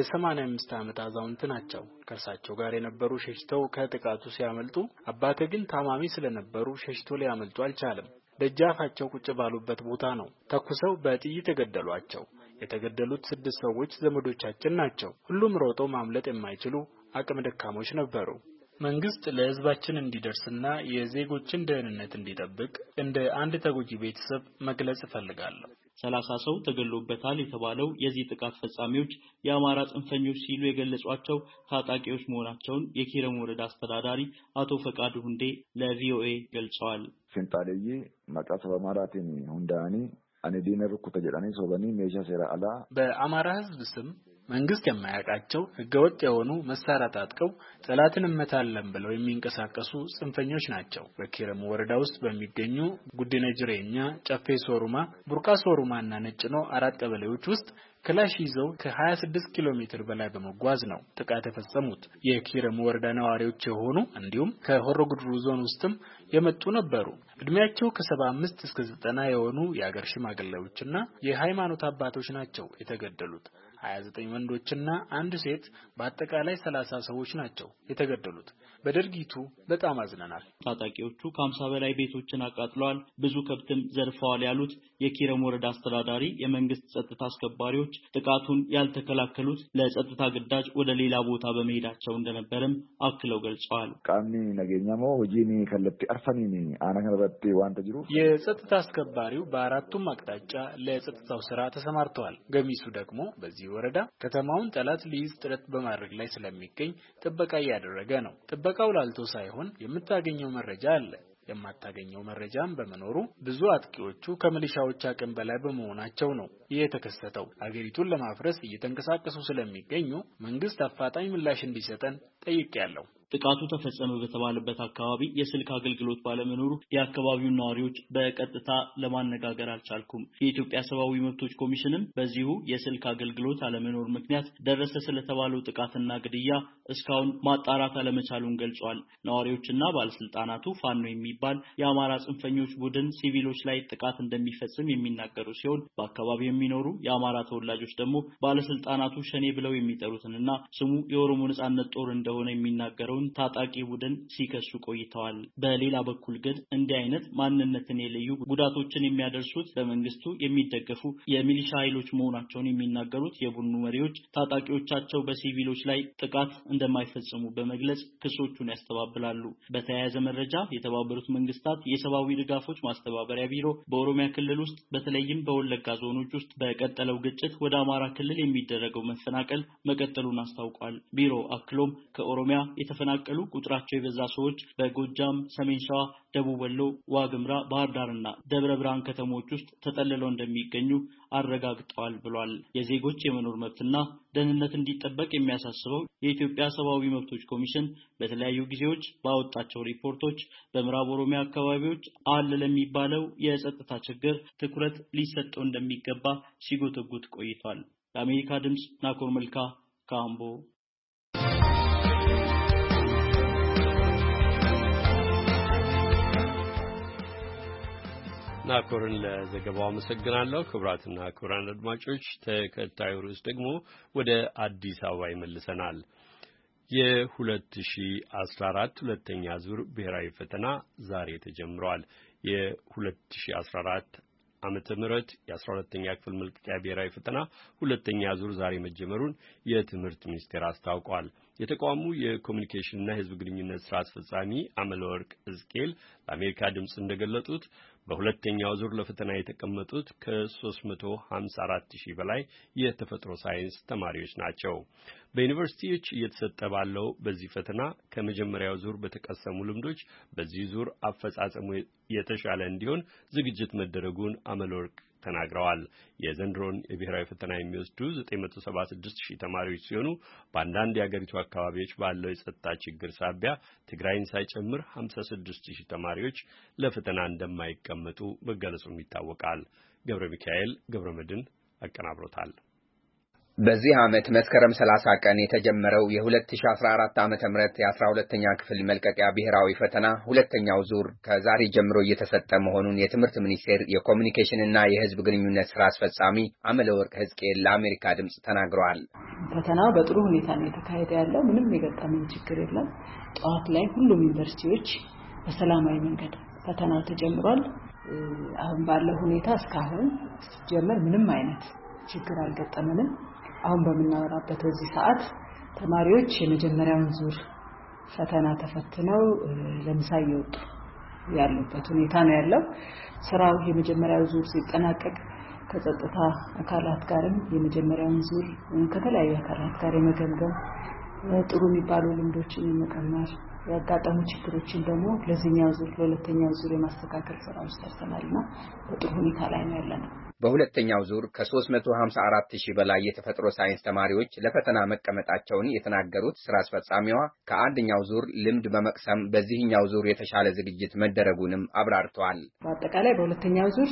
የ85 ዓመት አዛውንት ናቸው። ከርሳቸው ጋር የነበሩ ሸሽተው ከጥቃቱ ሲያመልጡ አባቴ ግን ታማሚ ስለነበሩ ሸሽቶ ሊያመልጡ አልቻለም። ደጃፋቸው ቁጭ ባሉበት ቦታ ነው ተኩሰው በጥይት የገደሏቸው። የተገደሉት 6 ሰዎች ዘመዶቻችን ናቸው። ሁሉም ሮጠው ማምለጥ የማይችሉ አቅም ደካሞች ነበሩ። መንግስት ለህዝባችን እንዲደርስና የዜጎችን ደህንነት እንዲጠብቅ እንደ አንድ ተጎጂ ቤተሰብ መግለጽ እፈልጋለሁ። 30 ሰው ተገሎበታል የተባለው የዚህ ጥቃት ፈጻሚዎች የአማራ ጽንፈኞች ሲሉ የገለጿቸው ታጣቂዎች መሆናቸውን የኪረሙ ወረዳ አስተዳዳሪ አቶ ፈቃዱ ሁንዴ ለቪኦኤ ገልጸዋል። ፍንጣለይ መቃሰ በአማራቲን ሁንዳኒ አንዲነር ኩተጀዳኒ ሶበኒ ሜሻ ሰራ አላ በአማራ ህዝብ ስም መንግስት የማያውቃቸው ህገወጥ የሆኑ መሳሪያ ታጥቀው ጠላትን እንመታለን ብለው የሚንቀሳቀሱ ጽንፈኞች ናቸው። በኪረሙ ወረዳ ውስጥ በሚገኙ ጉዲና ጅሬኛ፣ ጨፌ ሶሩማ፣ ቡርቃ ሶሩማና ነጭኖ 4 ቀበሌዎች ውስጥ ክላሽ ይዘው ከ26 ኪሎ ሜትር በላይ በመጓዝ ነው ጥቃት የፈጸሙት። የኪረሙ ወረዳ ነዋሪዎች የሆኑ እንዲሁም ከሆሮ ጉድሩ ዞን ውስጥም የመጡ ነበሩ። እድሜያቸው ከ75 እስከ 90 የሆኑ የአገር ሽማግሌዎችና የሃይማኖት አባቶች ናቸው የተገደሉት። 29 ወንዶችና 1 ሴት በአጠቃላይ 30 ሰዎች ናቸው የተገደሉት። በድርጊቱ በጣም አዝነናል። ታጣቂዎቹ ከ50 በላይ ቤቶችን አቃጥለዋል፣ ብዙ ከብትም ዘርፈዋል ያሉት የኪረሙ ወረዳ አስተዳዳሪ የመንግስት ጸጥታ አስከባሪዎች ጥቃቱን ያልተከላከሉት ለጸጥታ ግዳጅ ወደ ሌላ ቦታ በመሄዳቸው እንደነበርም አክለው ገልጸዋል። ቃሚ ነገኛሞ ወጂኒ ከለቲ አርፈኒኒ አናከረቲ ዋንተ ጅሩ የጸጥታ አስከባሪው በአራቱም አቅጣጫ ለጸጥታው ስራ ተሰማርተዋል። ገሚሱ ደግሞ በዚህ ወረዳ ከተማውን ጠላት ሊይዝ ጥረት በማድረግ ላይ ስለሚገኝ ጥበቃ እያደረገ ነው። ጥበቃው ላልቶ ሳይሆን የምታገኘው መረጃ አለ። የማታገኘው መረጃም በመኖሩ ብዙ አጥቂዎቹ ከሚሊሻዎች አቅም በላይ በመሆናቸው ነው የተከሰተው። አገሪቱን ለማፍረስ እየተንቀሳቀሱ ስለሚገኙ መንግስት አፋጣኝ ምላሽ እንዲሰጠን ጠይቄያለሁ። ጥቃቱ ተፈጸመ በተባለበት አካባቢ የስልክ አገልግሎት ባለመኖሩ የአካባቢውን ነዋሪዎች በቀጥታ ለማነጋገር አልቻልኩም። የኢትዮጵያ ሰብአዊ መብቶች ኮሚሽንም በዚሁ የስልክ አገልግሎት አለመኖር ምክንያት ደረሰ ስለተባለው ጥቃትና ግድያ እስካሁን ማጣራት አለመቻሉን ገልጿል። ነዋሪዎችና ባለስልጣናቱ ፋኖ የሚባል የአማራ ጽንፈኞች ቡድን ሲቪሎች ላይ ጥቃት እንደሚፈጽም የሚናገሩ ሲሆን በአካባቢው የሚኖሩ የአማራ ተወላጆች ደግሞ ባለስልጣናቱ ሸኔ ብለው የሚጠሩትንና ስሙ የኦሮሞ ነጻነት ጦር እንደሆነ የሚናገረው ታጣቂ ቡድን ሲከሱ ቆይተዋል። በሌላ በኩል ግን እንዲህ አይነት ማንነትን የለዩ ጉዳቶችን የሚያደርሱት በመንግስቱ የሚደገፉ የሚሊሻ ኃይሎች መሆናቸውን የሚናገሩት የቡድኑ መሪዎች ታጣቂዎቻቸው በሲቪሎች ላይ ጥቃት እንደማይፈጽሙ በመግለጽ ክሶቹን ያስተባብላሉ። በተያያዘ መረጃ የተባበሩት መንግስታት የሰብአዊ ድጋፎች ማስተባበሪያ ቢሮ በኦሮሚያ ክልል ውስጥ በተለይም በወለጋ ዞኖች ውስጥ በቀጠለው ግጭት ወደ አማራ ክልል የሚደረገው መፈናቀል መቀጠሉን አስታውቋል። ቢሮ አክሎም ከኦሮሚያ የተፈናቀሉ ቁጥራቸው የበዛ ሰዎች በጎጃም፣ ሰሜን ሸዋ፣ ደቡብ ወሎ፣ ዋግምራ፣ ባህር ዳርና ደብረ ብርሃን ከተሞች ውስጥ ተጠልለው እንደሚገኙ አረጋግጠዋል ብሏል። የዜጎች የመኖር መብትና ደህንነት እንዲጠበቅ የሚያሳስበው የኢትዮጵያ ሰብአዊ መብቶች ኮሚሽን በተለያዩ ጊዜዎች ባወጣቸው ሪፖርቶች በምዕራብ ኦሮሚያ አካባቢዎች አለ ለሚባለው የጸጥታ ችግር ትኩረት ሊሰጠው እንደሚገባ ሲጎተጉት ቆይቷል። ለአሜሪካ ድምጽ ናኮር መልካ ካምቦ። ናኮርን ለዘገባው አመሰግናለሁ። ክቡራትና ክቡራን አድማጮች ተከታዩ ርዕስ ደግሞ ወደ አዲስ አበባ ይመልሰናል። የ2014 ሁለተኛ ዙር ብሔራዊ ፈተና ዛሬ ተጀምሯል። የ2014 ዓመተ ምህረት የ12ኛ ክፍል መልቀቂያ ብሔራዊ ፈተና ሁለተኛ ዙር ዛሬ መጀመሩን የትምህርት ሚኒስቴር አስታውቋል። የተቋሙ የኮሙኒኬሽንና የሕዝብ ግንኙነት ስራ አስፈጻሚ አመለወርቅ ሕዝቅኤል ለአሜሪካ ድምጽ እንደገለጹት በሁለተኛው ዙር ለፈተና የተቀመጡት ከ354,000 በላይ የተፈጥሮ ሳይንስ ተማሪዎች ናቸው። በዩኒቨርሲቲዎች እየተሰጠ ባለው በዚህ ፈተና ከመጀመሪያው ዙር በተቀሰሙ ልምዶች በዚህ ዙር አፈጻጸሙ የተሻለ እንዲሆን ዝግጅት መደረጉን አመለወርቅ ተናግረዋል። የዘንድሮን የብሔራዊ ፈተና የሚወስዱ 976,000 ተማሪዎች ሲሆኑ በአንዳንድ የአገሪቱ አካባቢዎች ባለው የጸጥታ ችግር ሳቢያ ትግራይን ሳይጨምር 56,000 ተማሪዎች ለፈተና እንደማይቀመጡ መገለጹም ይታወቃል። ገብረ ሚካኤል ገብረ መድን አቀናብሮታል። በዚህ ዓመት መስከረም 30 ቀን የተጀመረው የ2014 ዓመተ ምህረት የ12ኛ ክፍል መልቀቂያ ብሔራዊ ፈተና ሁለተኛው ዙር ከዛሬ ጀምሮ እየተሰጠ መሆኑን የትምህርት ሚኒስቴር የኮሙኒኬሽንና የሕዝብ ግንኙነት ስራ አስፈጻሚ አመለወርቅ ሕዝቅኤል ለአሜሪካ ድምጽ ተናግረዋል። ፈተናው በጥሩ ሁኔታ ነው የተካሄደ ያለው። ምንም የገጠመን ችግር የለም። ጠዋት ላይ ሁሉም ዩኒቨርሲቲዎች በሰላማዊ መንገድ ፈተናው ተጀምሯል። አሁን ባለው ሁኔታ እስካሁን ጀመር ምንም አይነት ችግር አልገጠመንም። አሁን በመናወራበት በዚህ ሰዓት ተማሪዎች የመጀመሪያውን ዙር ፈተና ተፈትነው ለምሳ እየወጡ ያሉበት ሁኔታ ነው ያለው። ስራው የመጀመሪያው ዙር ሲጠናቀቅ ከጸጥታ አካላት ጋርም የመጀመሪያውን ዙር ከተለያዩ አካላት ጋር የመገምገም ጥሩ የሚባሉ ልምዶችን የመቀመር ያጋጠሙ ችግሮችን ደግሞ ለዚህኛው ዙር ለሁለተኛው ዙር የማስተካከል ስራዎች ሰርተናልና በጥሩ ሁኔታ ላይ ነው ያለነው። በሁለተኛው ዙር ከ354,000 በላይ የተፈጥሮ ሳይንስ ተማሪዎች ለፈተና መቀመጣቸውን የተናገሩት ስራ አስፈጻሚዋ ከአንደኛው ዙር ልምድ በመቅሰም በዚህኛው ዙር የተሻለ ዝግጅት መደረጉንም አብራርተዋል። በአጠቃላይ በሁለተኛው ዙር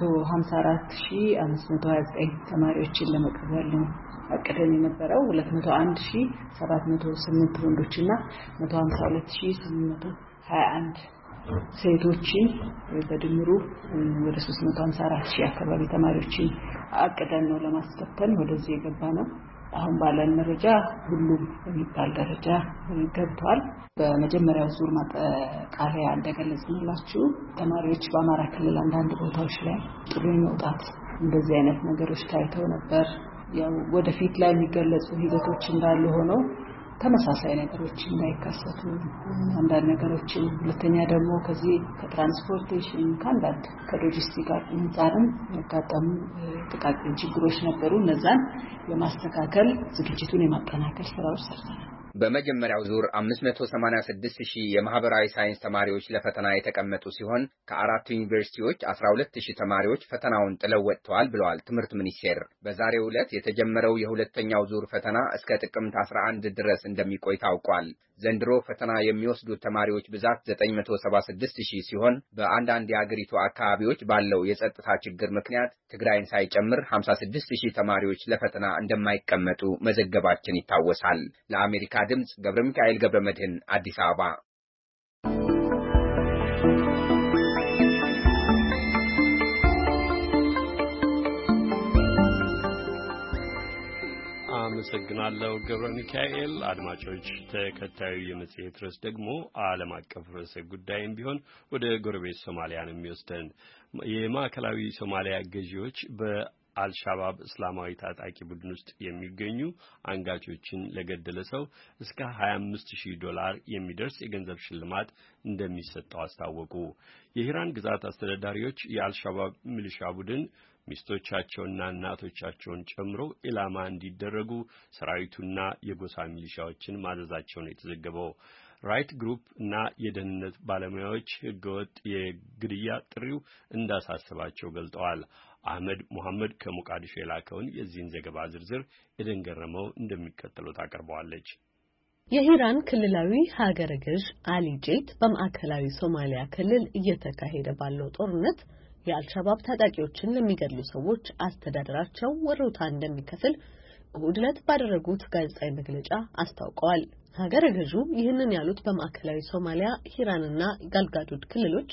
354,529 ተማሪዎችን ለመቀበል ነው አቅደን የነበረው። 201,708 ወንዶችና 152,821 ሴቶችን በድምሩ ወደ 354,000 አካባቢ ተማሪዎችን አቅደን ነው ለማስፈተን ወደዚህ የገባ ነው። አሁን ባለን መረጃ ሁሉም በሚባል ደረጃ ገብቷል። በመጀመሪያው ዙር ማጠቃለያ እንደገለጽንላችሁ ተማሪዎች በአማራ ክልል አንዳንድ ቦታዎች ላይ ጥሩ መውጣት እንደዚህ አይነት ነገሮች ታይተው ነበር። ያው ወደፊት ላይ የሚገለጹ ሂደቶች እንዳሉ ሆነው ተመሳሳይ ነገሮች እንዳይከሰቱ አንዳንድ ነገሮችን ሁለተኛ ደግሞ ከዚህ ከትራንስፖርቴሽን ከአንዳንድ ከሎጂስቲክ አንጻርም ያጋጠሙ ጥቃቅን ችግሮች ነበሩ። እነዛን የማስተካከል ዝግጅቱን የማጠናከር ስራዎች ሰርተናል። በመጀመሪያው ዙር 586,000 የማህበራዊ ሳይንስ ተማሪዎች ለፈተና የተቀመጡ ሲሆን ከአራቱ ዩኒቨርሲቲዎች 12,000 ተማሪዎች ፈተናውን ጥለው ወጥተዋል ብለዋል ትምህርት ሚኒስቴር። በዛሬው ዕለት የተጀመረው የሁለተኛው ዙር ፈተና እስከ ጥቅምት 11 ድረስ እንደሚቆይ ታውቋል። ዘንድሮ ፈተና የሚወስዱት ተማሪዎች ብዛት 976,000 ሲሆን በአንዳንድ የአገሪቱ አካባቢዎች ባለው የጸጥታ ችግር ምክንያት ትግራይን ሳይጨምር 56,000 ተማሪዎች ለፈተና እንደማይቀመጡ መዘገባችን ይታወሳል። ለአሜሪካ ድምጽ ገብረ ሚካኤል ገብረ መድህን አዲስ አበባ። አመሰግናለሁ ገብረ ሚካኤል። አድማጮች ተከታዩ የመጽሔት ርዕስ ደግሞ ዓለም አቀፍ ርዕሰ ጉዳይም ቢሆን ወደ ጎረቤት ሶማሊያ ነው የሚወስደን። የማዕከላዊ ሶማሊያ ገዢዎች በአልሻባብ እስላማዊ ታጣቂ ቡድን ውስጥ የሚገኙ አንጋቾችን ለገደለ ሰው እስከ $25,000 የሚደርስ የገንዘብ ሽልማት እንደሚሰጠው አስታወቁ። የሂራን ግዛት አስተዳዳሪዎች የአልሻባብ ሚሊሻ ቡድን ሚስቶቻቸውና እናቶቻቸውን ጨምሮ ኢላማ እንዲደረጉ ሰራዊቱና የጎሳ ሚሊሻዎችን ማዘዛቸው ነው የተዘገበው። ራይት ግሩፕ እና የደህንነት ባለሙያዎች ህገወጥ የግድያ ጥሪው እንዳሳሰባቸው ገልጠዋል። አህመድ ሙሐመድ ከሞቃዲሾ የላከውን የዚህን ዘገባ ዝርዝር ኤደን ገረመው እንደሚከተለው ታቀርበዋለች። የሂራን ክልላዊ ሀገረ ገዥ አሊ ጄት በማዕከላዊ ሶማሊያ ክልል እየተካሄደ ባለው ጦርነት የአልሻባብ ታጣቂዎችን ለሚገድሉ ሰዎች አስተዳደራቸው ወሮታ እንደሚከፍል እሁድ ዕለት ባደረጉት ጋዜጣዊ መግለጫ አስታውቀዋል። ሀገረ ገዡ ይህንን ያሉት በማዕከላዊ ሶማሊያ ሂራንና ጋልጋዱድ ክልሎች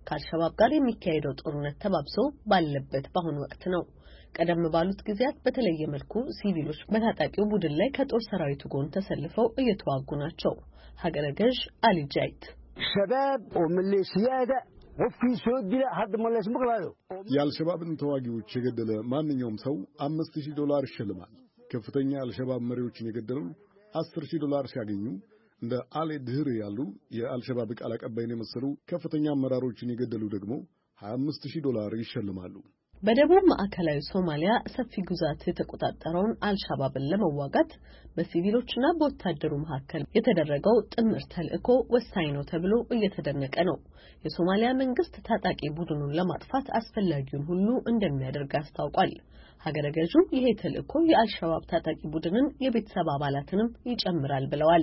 ከአልሸባብ ጋር የሚካሄደው ጦርነት ተባብሶ ባለበት በአሁኑ ወቅት ነው። ቀደም ባሉት ጊዜያት በተለየ መልኩ ሲቪሎች በታጣቂው ቡድን ላይ ከጦር ሰራዊቱ ጎን ተሰልፈው እየተዋጉ ናቸው። ሀገረ ገዥ አሊ ጃይት ሸባብ ወሚሊሺያዳ ወፍኪ ሶዲላ ሀድ መለስ መቅላሉ የአልሸባብን ተዋጊዎች የገደለ ማንኛውም ሰው $5000 ይሸልማል። ከፍተኛ አልሸባብ መሪዎችን የገደሉ $10000 ሲያገኙ እንደ አሊ ድህሪ ያሉ የአልሸባብ ቃል አቀባይን የመሰሉ ከፍተኛ አመራሮችን የገደሉ ደግሞ $25000 ይሸልማሉ። በደቡብ ማዕከላዊ ሶማሊያ ሰፊ ግዛት የተቆጣጠረውን አልሸባብን ለመዋጋት በሲቪሎችና በወታደሩ መካከል የተደረገው ጥምር ተልዕኮ ወሳኝ ነው ተብሎ እየተደነቀ ነው። የሶማሊያ መንግስት ታጣቂ ቡድኑን ለማጥፋት አስፈላጊውን ሁሉ እንደሚያደርግ አስታውቋል። ሀገረ ገዡ ይሄ ተልዕኮ የአልሸባብ ታጣቂ ቡድንን የቤተሰብ አባላትንም ይጨምራል ብለዋል።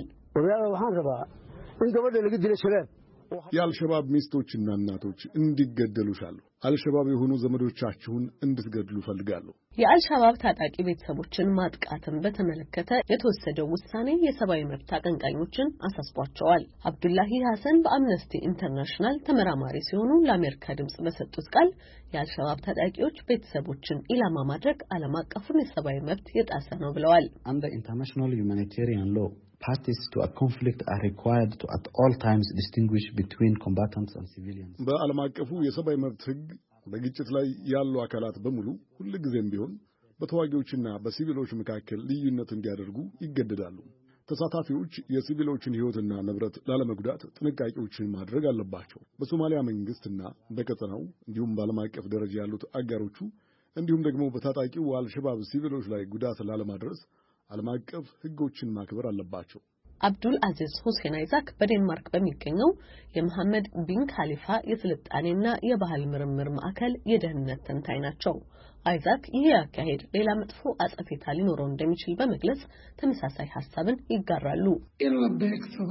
የአልሸባብ ሚስቶችና እናቶች እንዲገደሉ ሻሉ። አልሸባብ የሆኑ ዘመዶቻችሁን እንድትገድሉ ፈልጋለሁ። የአልሸባብ ታጣቂ ቤተሰቦችን ማጥቃትን በተመለከተ የተወሰደው ውሳኔ የሰብአዊ መብት አቀንቃኞችን አሳስቧቸዋል። አብዱላሂ ሐሰን በአምነስቲ ኢንተርናሽናል ተመራማሪ ሲሆኑ ለአሜሪካ ድምጽ በሰጡት ቃል የአልሸባብ ታጣቂዎች ቤተሰቦችን ኢላማ ማድረግ ዓለም አቀፉን የሰብአዊ መብት የጣሰ ነው ብለዋል። Under international humanitarian law, parties to a conflict are required to at all times distinguish between combatants and civilians. በዓለም አቀፉ የሰብአዊ መብት ሕግ በግጭት ላይ ያሉ አካላት በሙሉ ሁልጊዜም ቢሆን በተዋጊዎችና በሲቪሎች መካከል ልዩነት እንዲያደርጉ ይገደዳሉ። ተሳታፊዎች የሲቪሎችን ሕይወትና ንብረት ላለመጉዳት ጥንቃቄዎችን ማድረግ አለባቸው። በሶማሊያ መንግስትና በቀጠናው እንዲሁም በዓለም አቀፍ ደረጃ ያሉት አጋሮቹ እንዲሁም ደግሞ በታጣቂው አልሸባብ ሲቪሎች ላይ ጉዳት ላለማድረስ ዓለም አቀፍ ሕጎችን ማክበር አለባቸው። አብዱል አዚዝ ሁሴን አይዛክ በዴንማርክ በሚገኘው የመሐመድ ቢን ካሊፋ የስልጣኔና የባህል ምርምር ማዕከል የደህንነት ተንታኝ ናቸው። አይዛክ ይህ አካሄድ ሌላ መጥፎ አጸፌታ ሊኖረው እንደሚችል በመግለጽ ተመሳሳይ ሐሳብን ይጋራሉ። ኢላበክተዶ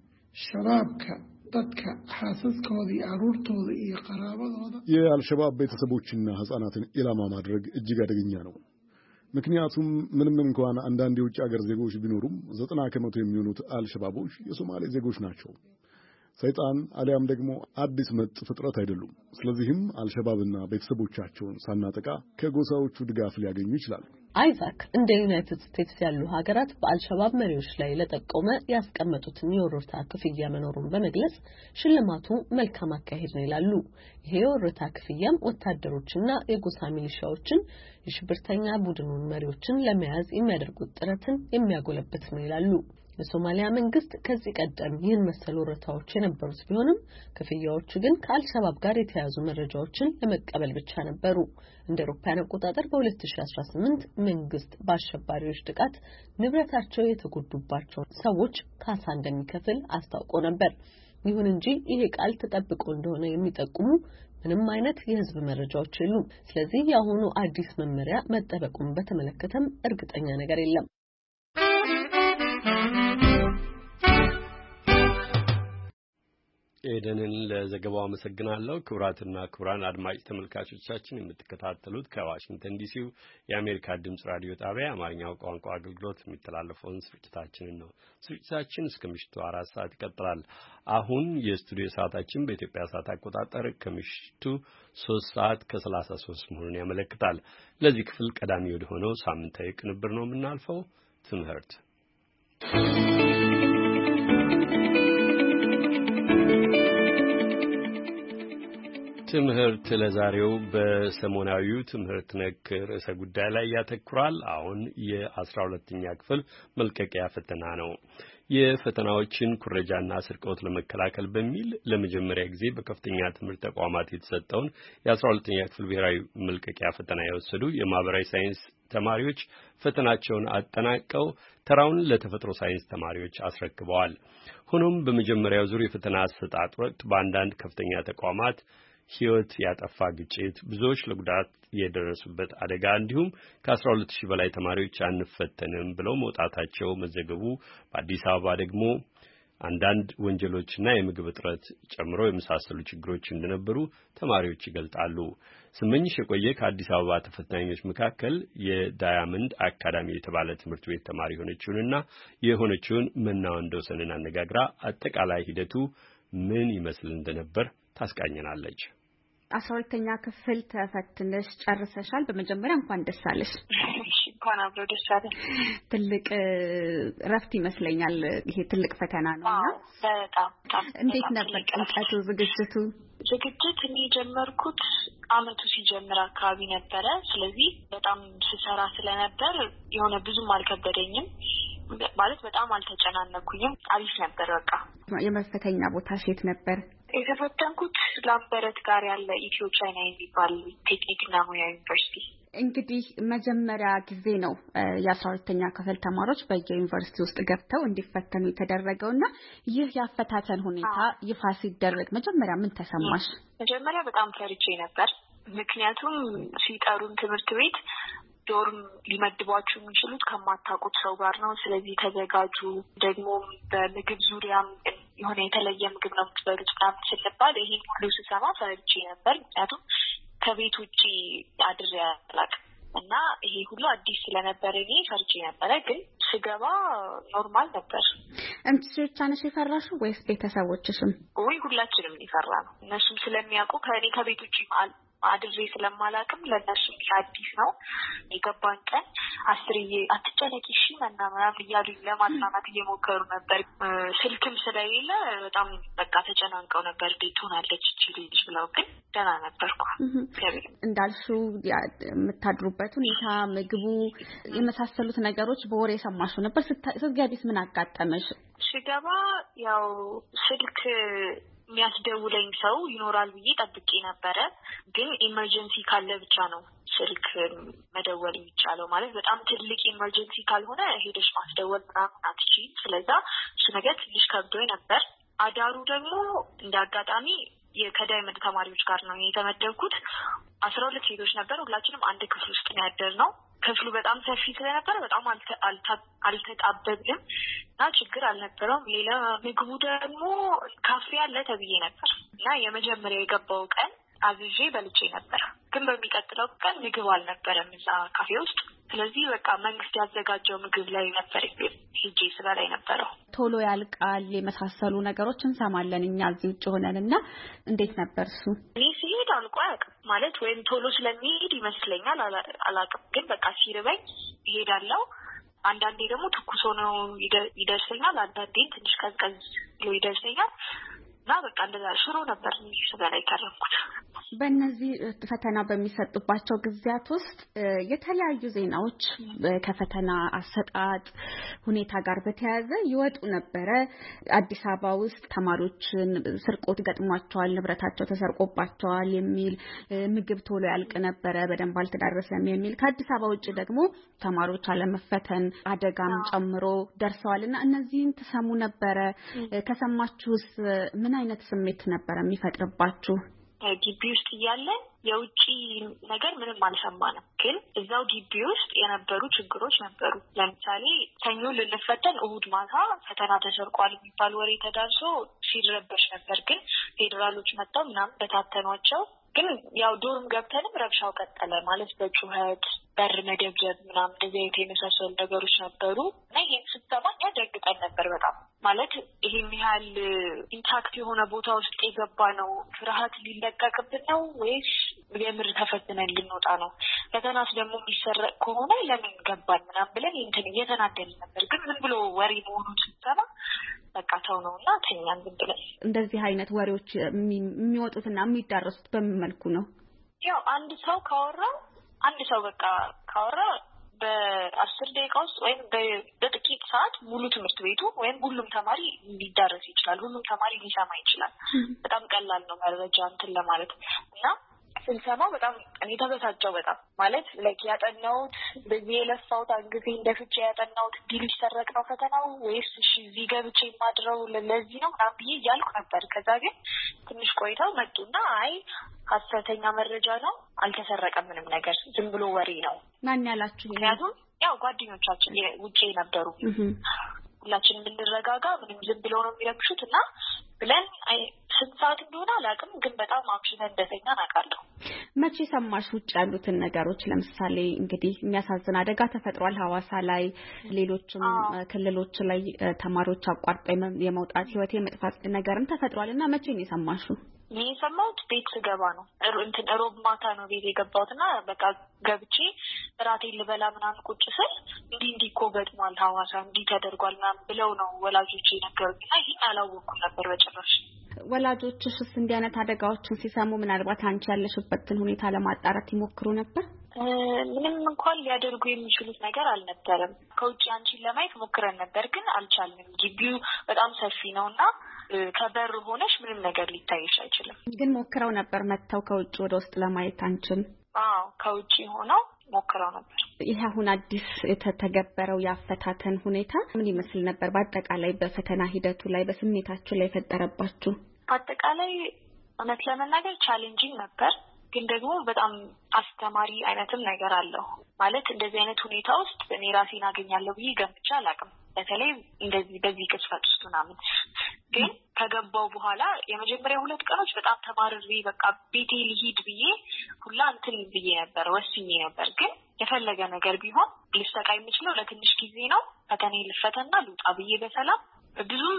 ሸባብካ dadka xaasaskooda iyo aruurtooda iyo qaraabadooda የአልሸባብ ቤተሰቦችና ህፃናትን ኢላማ ማድረግ እጅግ አደገኛ ነው። ምክንያቱም ምንም እንኳን አንዳንድ የውጭ ሀገር ዜጎች ቢኖሩም 90% የሚሆኑት አልሸባቦች የሶማሌ ዜጎች ናቸው። ሰይጣን አሊያም ደግሞ አዲስ መጥ ፍጥረት አይደሉም። ስለዚህም አልሸባብና ቤተሰቦቻቸውን ሳናጠቃ ከጎሳዎቹ ድጋፍ ሊያገኙ ይችላሉ። አይዛክ እንደ ዩናይትድ ስቴትስ ያሉ ሀገራት በአልሸባብ መሪዎች ላይ ለጠቆመ ያስቀመጡትን የወረታ ክፍያ መኖሩን በመግለጽ ሽልማቱ መልካም አካሄድ ነው ይላሉ። ይሄ የወረታ ክፍያም ወታደሮችና የጎሳ ሚሊሻዎችን የሽብርተኛ ቡድኑን መሪዎችን ለመያዝ የሚያደርጉት ጥረትን የሚያጎለብት ነው ይላሉ። የሶማሊያ መንግስት ከዚህ ቀደም ይህን መሰል ወረታዎች የነበሩት ቢሆንም ክፍያዎቹ ግን ከአልሸባብ ጋር የተያዙ መረጃዎችን ለመቀበል ብቻ ነበሩ። እንደ አውሮፓውያን አቆጣጠር በ2018 መንግስት በአሸባሪዎች ጥቃት ንብረታቸው የተጎዱባቸው ሰዎች ካሳ እንደሚከፍል አስታውቆ ነበር። ይሁን እንጂ ይሄ ቃል ተጠብቆ እንደሆነ የሚጠቁሙ ምንም አይነት የህዝብ መረጃዎች የሉም። ስለዚህ የአሁኑ አዲስ መመሪያ መጠበቁን በተመለከተም እርግጠኛ ነገር የለም። ኤደንን ለዘገባው አመሰግናለሁ። ክቡራትና ክቡራን አድማጭ ተመልካቾቻችን የምትከታተሉት ከዋሽንግተን ዲሲው የአሜሪካ ድምጽ ራዲዮ ጣቢያ የአማርኛው ቋንቋ አገልግሎት የሚተላለፈውን ስርጭታችንን ነው። ስርጭታችን እስከ ምሽቱ 4 ሰዓት ይቀጥላል። አሁን የስቱዲዮ ሰዓታችን በኢትዮጵያ ሰዓት አቆጣጠር ከምሽቱ 3 ሰዓት ከ33 መሆኑን ያመለክታል። ለዚህ ክፍል ቀዳሚ ወደ ሆነው ሳምንታዊ ቅንብር ነው የምናልፈው። ትምህርት ትምህርት ለዛሬው በሰሞናዊው ትምህርት ነክ ርዕሰ ጉዳይ ላይ ያተኩራል። አሁን የ12ኛ ክፍል መልቀቂያ ፈተና ነው። የፈተናዎችን ኩረጃና ስርቆት ለመከላከል በሚል ለመጀመሪያ ጊዜ በከፍተኛ ትምህርት ተቋማት የተሰጠውን የ12ኛ ክፍል ብሔራዊ መልቀቂያ ፈተና የወሰዱ የማህበራዊ ሳይንስ ተማሪዎች ፈተናቸውን አጠናቀው ተራውን ለተፈጥሮ ሳይንስ ተማሪዎች አስረክበዋል። ሆኖም በመጀመሪያው ዙር የፈተና አሰጣጥ ወቅት በአንዳንድ ከፍተኛ ተቋማት ሕይወት ያጠፋ ግጭት፣ ብዙዎች ለጉዳት የደረሱበት አደጋ እንዲሁም ከ12000 በላይ ተማሪዎች አንፈተንም ብለው መውጣታቸው መዘገቡ፣ በአዲስ አበባ ደግሞ አንዳንድ ወንጀሎችና የምግብ እጥረት ጨምሮ የመሳሰሉ ችግሮች እንደነበሩ ተማሪዎች ይገልጣሉ። ስመኝሽ የቆየ ከአዲስ አበባ ተፈታኞች መካከል የዳያመንድ አካዳሚ የተባለ ትምህርት ቤት ተማሪ የሆነችውን መናወንዶሰንን አነጋግራ አጠቃላይ ሂደቱ ምን ይመስል እንደነበር ታስቃኘናለች። 12ኛ ክፍል ተፈትነሽ ጨርሰሻል። በመጀመሪያ እንኳን ደስ አለሽ። እንኳን አብሮ ደስ አለን። ትልቅ ረፍት ይመስለኛል። ይሄ ትልቅ ፈተና ነውና በጣም እንዴት ነበር ጭንቀቱ? ዝግጅት እኔ ጀመርኩት አመቱ ሲጀምር አካባቢ ነበረ። ስለዚህ በጣም ስሰራ ስለነበር የሆነ ብዙም አልከበደኝም። ማለት በጣም አልተጨናነኩኝም። አሪፍ ነበር። በቃ የመፈተኛ ቦታ ሴት ነበር የተፈተንኩት ላምበረት ጋር ያለ ኢትዮ ቻይና የሚባል ቴክኒክና ሙያ ዩኒቨርሲቲ። እንግዲህ መጀመሪያ ጊዜ ነው የ12ኛ ክፍል ተማሪዎች በየዩኒቨርሲቲ ውስጥ ገብተው እንዲፈተኑ የተደረገውና ይህ ያፈታተን ሁኔታ ይፋ ሲደረግ መጀመሪያ ምን ተሰማሽ? መጀመሪያ በጣም ፈርቼ ነበር። ምክንያቱም ሲጠሩን ትምህርት ቤት ዶርም ሊመድቧችሁ የሚችሉት ከማታውቁት ሰው ጋር ነው። ስለዚህ ተዘጋጁ። ደግሞ በምግብ ዙሪያም የሆነ የተለየ ምግብ ነው የምትበሉት ምናምን ስንባል ይሄን ሁሉ ስሰማ ፈርቼ ነበር። ምክንያቱም ከቤት ውጪ አድሬ አላውቅም እና ይሄ ሁሉ አዲስ ስለነበረ እኔ ፈርቼ ነበረ። ግን ስገባ ኖርማል ነበር። አንቺ ብቻ ነሽ የፈራሽው ወይስ ቤተሰቦችሽም? ሁላችንም ይፈራ ነው። እነሱም ስለሚያውቁ ከቤት ውጪ አድሬ ስለማላውቅም ለነሱ አዲስ ነው። የገባን ቀን አስርዬ አትጨነቂ እሺ ምናምን እያሉ ለማጽናናት እየሞከሩ ነበር። ስልክም ስለሌለ በጣም በቃ ተጨናንቀው ነበር። ቤት ሆናለች እቺ ልጅ ብለው። ግን ደህና ነበርኩ። እንዳልሽው የምታድሩበት ሁኔታ፣ ምግቡ የመሳሰሉት ነገሮች በወሬ ሰማሽው ነበር። ስትገቢስ ምን አጋጠመሽ? ስገባ ያው ስልክ የሚያስደውለኝ ሰው ይኖራል ብዬ ጠብቄ ነበረ። ግን ኢመርጀንሲ ካለ ብቻ ነው ስልክ መደወል የሚቻለው። ማለት በጣም ትልቅ ኢመርጀንሲ ካልሆነ ሄደሽ ማስደወል ምናምን አትችይም። ስለዛ እሱ ነገር ትንሽ ከብዶኝ ነበር። አዳሩ ደግሞ እንደ አጋጣሚ ከዳይመንድ ተማሪዎች ጋር ነው የተመደብኩት። 12 ሴቶች ነበር። ሁላችንም አንድ ክፍል ውስጥ ነው ያደርነው። ክፍሉ በጣም ሰፊ ስለነበረ በጣም አልተጣበብንም እና ችግር አልነበረውም። ሌላ ምግቡ ደግሞ ካፌ አለ ተብዬ ነበር እና የመጀመሪያ የገባው ቀን አዝዤ በልቼ ነበር። ግን በሚቀጥለው ቀን ምግብ አልነበረም እዛ ካፌ ውስጥ። ስለዚህ በቃ መንግስት ያዘጋጀው ምግብ ላይ ነበር ሄጄ ስበላ ነበረው። ቶሎ ያልቃል የመሳሰሉ ነገሮች እንሰማለን እኛ እዚህ ውጭ ሆነንና እንዴት ነበር እሱ? እኔ ሲሄድ አልቆ አያውቅም። ማለት ወይም ቶሎ ስለሚሄድ ይመስለኛል አላውቅም። ግን በቃ ሲርበኝ እሄዳለሁ። አንዳንዴ ደግሞ ትኩስ ሆኖ ይደርሰኛል። አንዳንዴ ትንሽ ቀዝቀዝ ብሎ ይደርሰኛል። እና በቃ እንደዛ ሽሮ ነበር ስበላ የከረምኩት። በእነዚህ ፈተና በሚሰጡባቸው ጊዜያት ውስጥ የተለያዩ ዜናዎች ከፈተና አሰጣጥ ሁኔታ ጋር በተያያዘ ይወጡ ነበረ። አዲስ አበባ ውስጥ ተማሪዎችን ስርቆት ገጥሟቸዋል፣ ንብረታቸው ተሰርቆባቸዋል የሚል፣ ምግብ ቶሎ ያልቅ ነበረ፣ በደንብ አልተዳረሰም የሚል፣ ከአዲስ አበባ ውጭ ደግሞ ተማሪዎች አለመፈተን አደጋም ጨምሮ ደርሰዋልና እነዚህን ትሰሙ ነበረ? ከሰማችሁስ ምን አይነት ስሜት ነበር የሚፈጥርባችሁ? ግቢ ውስጥ እያለን የውጪ ነገር ምንም አልሰማንም። ግን እዛው ግቢ ውስጥ የነበሩ ችግሮች ነበሩ። ለምሳሌ ሰኞ ልንፈተን እሁድ ማታ ፈተና ተሰርቋል የሚባል ወሬ ተዳርሶ ሲረበሽ ነበር። ግን ፌዴራሎች መጥተው ምናምን በታተኗቸው። ግን ያው ዶርም ገብተንም ረብሻው ቀጠለ። ማለት በጩኸት በር መደብደብ ምናምን እንደዚህ አይነት የመሳሰሉ ነገሮች ነበሩ እና ይሄን ስትሰማ ያደግጠን ነበር በጣም። ማለት ይሄን ያህል ኢንታክት የሆነ ቦታ ውስጥ የገባ ነው ፍርሃት ሊለቀቅብን ነው ወይስ የምር ተፈትነን ልንወጣ ነው? ፈተናስ ደግሞ የሚሰረቅ ከሆነ ለምን ገባን ምናምን ብለን እየተናደድን ነበር። ግን ዝም ብሎ ወሬ መሆኑን ስትሰማ በቃ ተው ነውና ተኛን ዝም ብለን። እንደዚህ አይነት ወሬዎች የሚወጡትና የሚዳረሱት በምን መልኩ ነው? ያው አንድ ሰው በቃ ካወራ በ10 ደቂቃ ውስጥ ወይም በጥቂት ሰዓት ሙሉ ትምህርት ቤቱ ወይም ሁሉም ተማሪ ሊዳረስ ይችላል። ሁሉም ተማሪ ሊሰማ ይችላል። በጣም ቀላል ነው መረጃ እንትን ለማለት እና ስንሰማው በጣም እኔ ተበሳጨው በጣም። ማለት ያጠናሁት በዚህ የለፋሁት አንግዜ እንደፍቼ ያጠናሁት ሊሰረቅ ነው ፈተናው ወይስ እዚህ ገብቼ የማድረው ለዚህ ነው ምናምን ብዬ እያልኩ ነበር። ከዛ ግን ትንሽ ቆይተው መጡና አይ ሐሰተኛ መረጃ ነው፣ አልተሰረቀም ምንም ነገር፣ ዝም ብሎ ወሬ ነው። ማን ያላችሁ? ምክንያቱም ያው ጓደኞቻችን ውጪ ነበሩ። ሁላችንም እንረጋጋ፣ ምንም ዝም ብለው ነው የሚረብሹት እና ብለን ስንት ሰዓት እንደሆነ አላውቅም፣ ግን በጣም አምሽተን እንደተኛ አውቃለሁ። መቼ ሰማሽ ውጭ ያሉትን ነገሮች? ለምሳሌ እንግዲህ የሚያሳዝን አደጋ ተፈጥሯል ሐዋሳ ላይ፣ ሌሎችም ክልሎች ላይ ተማሪዎች አቋርጠው የመውጣት ህይወት የመጥፋት ነገርም ተፈጥሯል እና መቼ ነው የሰማሽው? እኔ የሰማሁት ቤት ስገባ ነው። ሮብ ማታ ነው ቤት የገባሁትና በቃ ገብቼ እራቴን ልበላ ምናምን ቁጭ ስል እንዲህ እኮ ገጥሟል ሐዋሳ እንዲህ ተደርጓል ምናምን ብለው ነው ወላጆቼ የነገሩኝና ይሄን አላወኩም ነበር በጭራሽ። ወላጆችሽስ እንዲህ አይነት አደጋዎችን ሲሰሙ ምናልባት አንቺ ያለሽበትን ሁኔታ ለማጣራት ይሞክሩ ነበር? ምንም እንኳን ሊያደርጉ የሚችሉት ነገር አልነበረም። ከውጭ አንቺን ለማየት ሞክረን ነበር ግን አልቻልንም። ግቢው በጣም ሰፊ ነውና ከበር ሆነሽ ምንም ነገር ሊታይሽ አይችልም። ግን ሞክረው ነበር መተው ከውጭ ወደ ውስጥ ለማየት አንቺን? አዎ ከውጭ ሆነው ሞክረው ነበር። ይሄ አሁን አዲስ የተተገበረው ያፈታተን ሁኔታ ምን ይመስል ነበር? በአጠቃላይ በፈተና ሂደቱ ላይ በስሜታችሁ ላይ ፈጠረባችሁ? በአጠቃላይ እውነት ለመናገር ቻሌንጂንግ ነበር ግን ደግሞ በጣም አስተማሪ አይነትም ነገር አለው። ማለት እንደዚህ አይነት ሁኔታ ውስጥ እኔ ራሴን አገኛለሁ ብዬ ገምቼ አላውቅም። በተለይ እንደዚህ በዚህ ቅጽበት ውስጥ ምናምን ግን ከገባው በኋላ የመጀመሪያ 2 ቀኖች በጣም ተማርሬ በቃ ቤቴ ልሂድ ብዬ ሁላ እንትን ብዬ ነበር ወስኜ ነበር። ግን የፈለገ ነገር ቢሆን ልስተቃይ የምችለው ለትንሽ ጊዜ ነው። ፈተናዬን ልፈተና ልውጣ ብዬ በሰላም ብዙም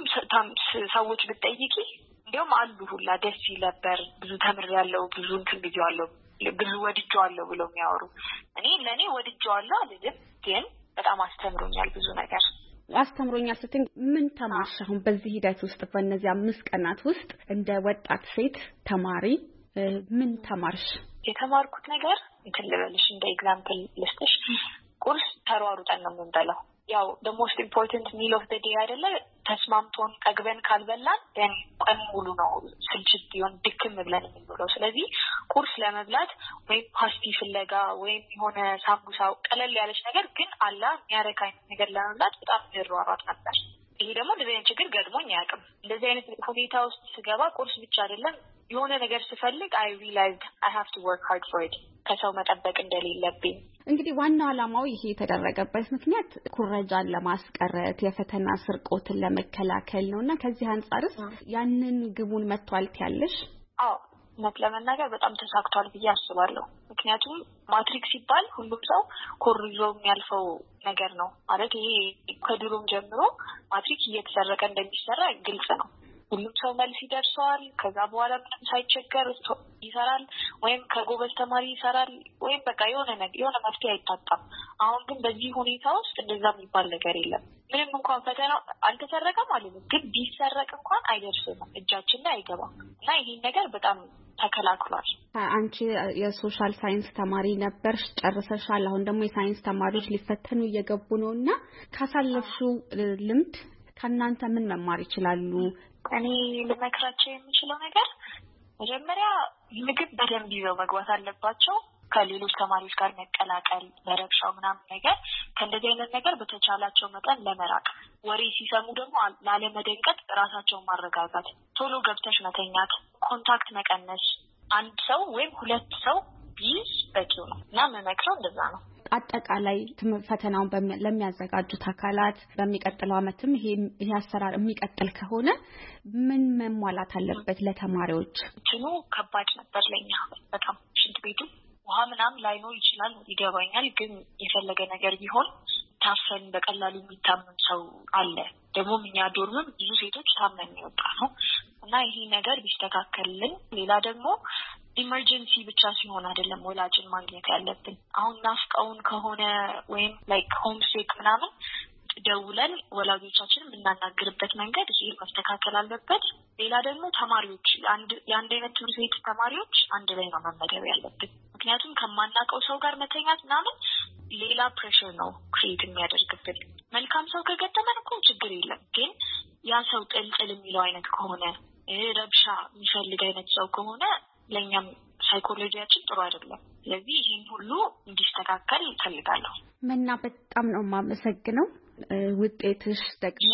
ሰዎች ብትጠይቂ እንዲያውም አሉ ሁላ ደስ ይለበር ብዙ ተምሬያለሁ ብዙ እንትን ብዬዋለሁ ብዙ ወድጄዋለሁ ብለው የሚያወሩ እኔ ለኔ ወድጄዋለሁ አልልም ግን በጣም አስተምሮኛል ብዙ ነገር አስተምሮኛል ስትይ ምን ተማርሽ? አሁን በዚህ ሂደት ውስጥ በእነዚህ 5 ቀናት ውስጥ እንደ ወጣት ሴት ተማሪ ምን ተማርሽ? የተማርኩት ነገር እንትን ልበልሽ እንደ ኤግዛምፕል ልስጥሽ። ቁርስ ተሯሩጠን ነው የምንበላው። ያው the most important meal of the day አይደለ? ተስማምቶን ጠግበን ካልበላን ደን ቀን ሙሉ ነው ስልችት ቢሆን ድክም ብለን የምንውለው። ስለዚህ ቁርስ ለመብላት ወይም ፓስቲ ፍለጋ ወይም የሆነ ሳምቡሳ ቀለል ያለች ነገር ግን አላ የሚያረካኝ ነገር ለመብላት በጣም ይሯሯጥ ነበር። ይሄ ደግሞ እንደዚህ አይነት ችግር ገጥሞኝ አያውቅም። እንደዚህ አይነት ሁኔታ ውስጥ ስገባ ቁርስ ብቻ አይደለም የሆነ ነገር ስፈልግ I realized I have to work hard for it ከሰው መጠበቅ እንደሌለብኝ። እንግዲህ ዋናው ዓላማው ይሄ የተደረገበት ምክንያት ኩረጃን ለማስቀረት የፈተና ስርቆትን ለመከላከል ነውና ከዚህ አንፃርስ ያንን ግቡን መጥቷል ትያለሽ? አዎ እውነት ለመናገር በጣም ተሳክቷል ብዬ አስባለሁ። ምክንያቱም ማትሪክ ሲባል ሁሉም ሰው ኮርጆ የሚያልፈው ነገር ነው ማለት ይሄ ከድሮም ጀምሮ ማትሪክ እየተሰረቀ እንደሚሰራ ግልጽ ነው። ሁሉም ሰው መልስ ይደርሰዋል። ከዛ በኋላ ምንም ሳይቸገር ይሰራል ወይም ከጎበዝ ተማሪ ይሰራል ወይም በቃ የሆነ መፍትሄ አይታጣም። አሁን ግን በዚህ ሁኔታ ውስጥ እንደዛ የሚባል ነገር የለም። ምንም እንኳን ፈተናው አልተሰረቀም ማለት ነው ግን ቢሰረቅ እንኳን አይደርስም እጃችን ላይ አይገባም እና ይሄን ነገር በጣም ተከላክሏል። አንቺ የሶሻል ሳይንስ ተማሪ ነበርሽ ጨርሰሻል። አሁን ደግሞ የሳይንስ ተማሪዎች ሊፈተኑ እየገቡ ነውና ካሳለፍሽው ልምድ ከናንተ ምን መማር ይችላሉ? እኔ ልመክራቸው የምችለው ነገር መጀመሪያ ምግብ በደንብ ይዘው መግባት አለባቸው። ከሌሎች ተማሪዎች ጋር መቀላቀል በረብሻው ምናምን ነገር ከእንደዚህ አይነት ነገር በተቻላቸው መጠን ለመራቅ፣ ወሬ ሲሰሙ ደግሞ ላለመደንቀጥ ራሳቸውን ማረጋጋት፣ ቶሎ ገብተሽ መተኛት፣ ኮንታክት መቀነስ፣ አንድ ሰው ወይም 2 ሰው ቢይዝ በቂው ነው እና መመክረው እንደዛ ነው። አጠቃላይ ፈተናውን ለሚያዘጋጁት አካላት በሚቀጥለው ዓመትም ይሄ አሰራር የሚቀጥል ከሆነ ምን መሟላት አለበት ለተማሪዎች? እንትኑ ከባድ ነበር ለኛ በጣም ሽንት ቤቱ ውሃ ምናምን ላይኖር ይችላል ይገባኛል። ግን የፈለገ ነገር ቢሆን ታፈን በቀላሉ የሚታመም ሰው አለ። ደግሞ እኛ ዶርምም ብዙ ሴቶች ታመን ይወጣ ነው እና ይሄ ነገር ቢስተካከልልን። ሌላ ደግሞ ኢመርጀንሲ ብቻ ሲሆን አይደለም ወላጅን ማግኘት ያለብን። አሁን ናፍቀውን ከሆነ ወይም ላይክ ሆም ሲክ ምናምን ደውለን ወላጆቻችንን የምናናግርበት መንገድ ይሄ መስተካከል አለበት። ሌላ ደግሞ ተማሪዎች የአንድ አይነት ትምህርት ቤት ተማሪዎች አንድ ላይ ነው መመደብ ያለብን። ምክንያቱም ከማናውቀው ሰው ጋር መተኛት ምናምን ሌላ ፕሬሽር ነው ክሬት የሚያደርግብን። መልካም ሰው ከገጠመን እኮ ችግር የለም ግን ያ ሰው ጥልጥል የሚለው አይነት ከሆነ ረብሻ የሚፈልግ አይነት ሰው ከሆነ ለኛም ሳይኮሎጂያችን ጥሩ አይደለም። ስለዚህ ይሄን ሁሉ እንዲስተካከል እፈልጋለሁ። መና በጣም ነው የማመሰግነው። ውጤትሽ ደግሞ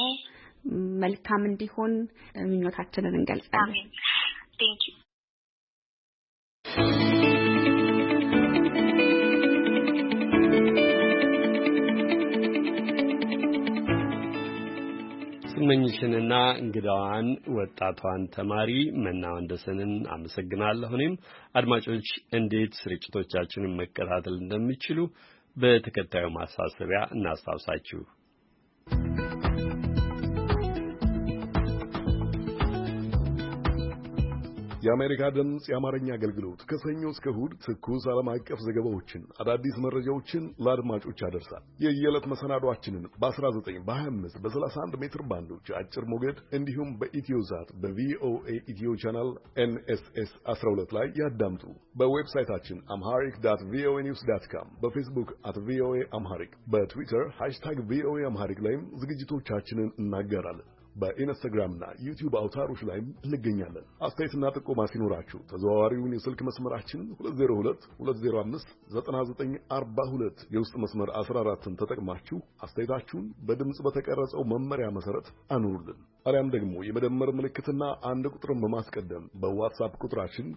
መልካም እንዲሆን ምኞታችንን እንገልጻለን። አሜን። ቴንክ ዩ። ስመኝሽንና እንግዳዋን ወጣቷን ተማሪ መና ወንደሰንን አመሰግናለሁ። እኔም አድማጮች እንዴት ስርጭቶቻችንን መከታተል እንደሚችሉ በተከታዩ ማሳሰቢያ እናስታውሳችሁ። የአሜሪካ ድምጽ የአማርኛ አገልግሎት ከሰኞ እስከ እሑድ ትኩስ ዓለም አቀፍ ዘገባዎችን፣ አዳዲስ መረጃዎችን ለአድማጮች ያደርሳል። የየዕለት መሰናዷችንን በ19 በ25 በ31 ሜትር ባንዶች አጭር ሞገድ እንዲሁም በኢትዮዛት በቪኦኤ ኢትዮ ቻናል NSS 12 ላይ ያዳምጡ። በዌብሳይታችን amharic.voanews.com፣ በፌስቡክ @voa amharic፣ በትዊተር #voa amharic ላይም ዝግጅቶቻችንን እናገራለን። በኢንስታግራምና ዩቲዩብ አውታሮች ላይም እንገኛለን። አስተያየትና ጥቆማ ሲኖራችሁ ተዘዋዋሪውን የስልክ መስመራችን 2022059942 የውስጥ መስመር 14ን ተጠቅማችሁ አስተያየታችሁን በድምጽ በተቀረጸው መመሪያ መሰረት አኑሩልን። አሊያም ደግሞ የመደመር ምልክትና አንድ ቁጥርን በማስቀደም በዋትስአፕ ቁጥራችን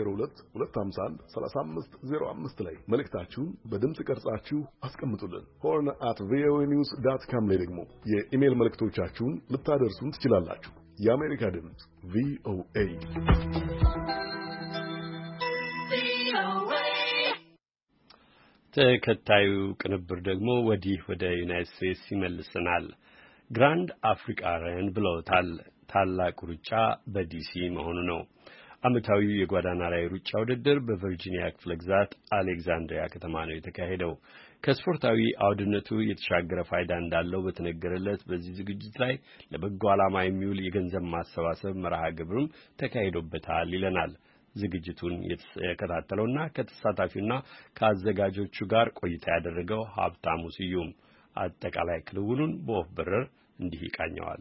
2022513505 ላይ መልእክታችሁን በድምጽ ቀርጻችሁ አስቀምጡልን። horn@voanews.com ላይ ደግሞ የኢሜል መልእክቶቻችሁን ልታደርሱን ትችላላችሁ። የአሜሪካ ድምጽ VOA። ተከታዩ ቅንብር ደግሞ ወዲህ ወደ ዩናይትድ ስቴትስ ይመልሰናል። ግራንድ አፍሪካ ረን ብለውታል። ታላቁ ሩጫ በዲሲ መሆኑ ነው። ዓመታዊው የጎዳና ላይ ሩጫ ውድድር በቨርጂኒያ ክፍለ ግዛት አሌክዛንድሪያ ከተማ ነው የተካሄደው። ከስፖርታዊ አውድነቱ የተሻገረ ፋይዳ እንዳለው በተነገረለት በዚህ ዝግጅት ላይ ለበጎ ዓላማ የሚውል የገንዘብ ማሰባሰብ መርሃ ግብርም ተካሂዶበታል ይለናል ዝግጅቱን የተከታተለውና ከተሳታፊውና ከአዘጋጆቹ ጋር ቆይታ ያደረገው ሀብታሙ ስዩም አጠቃላይ ክንውኑን በወፍ በረር እንዲህ ይቃኘዋል።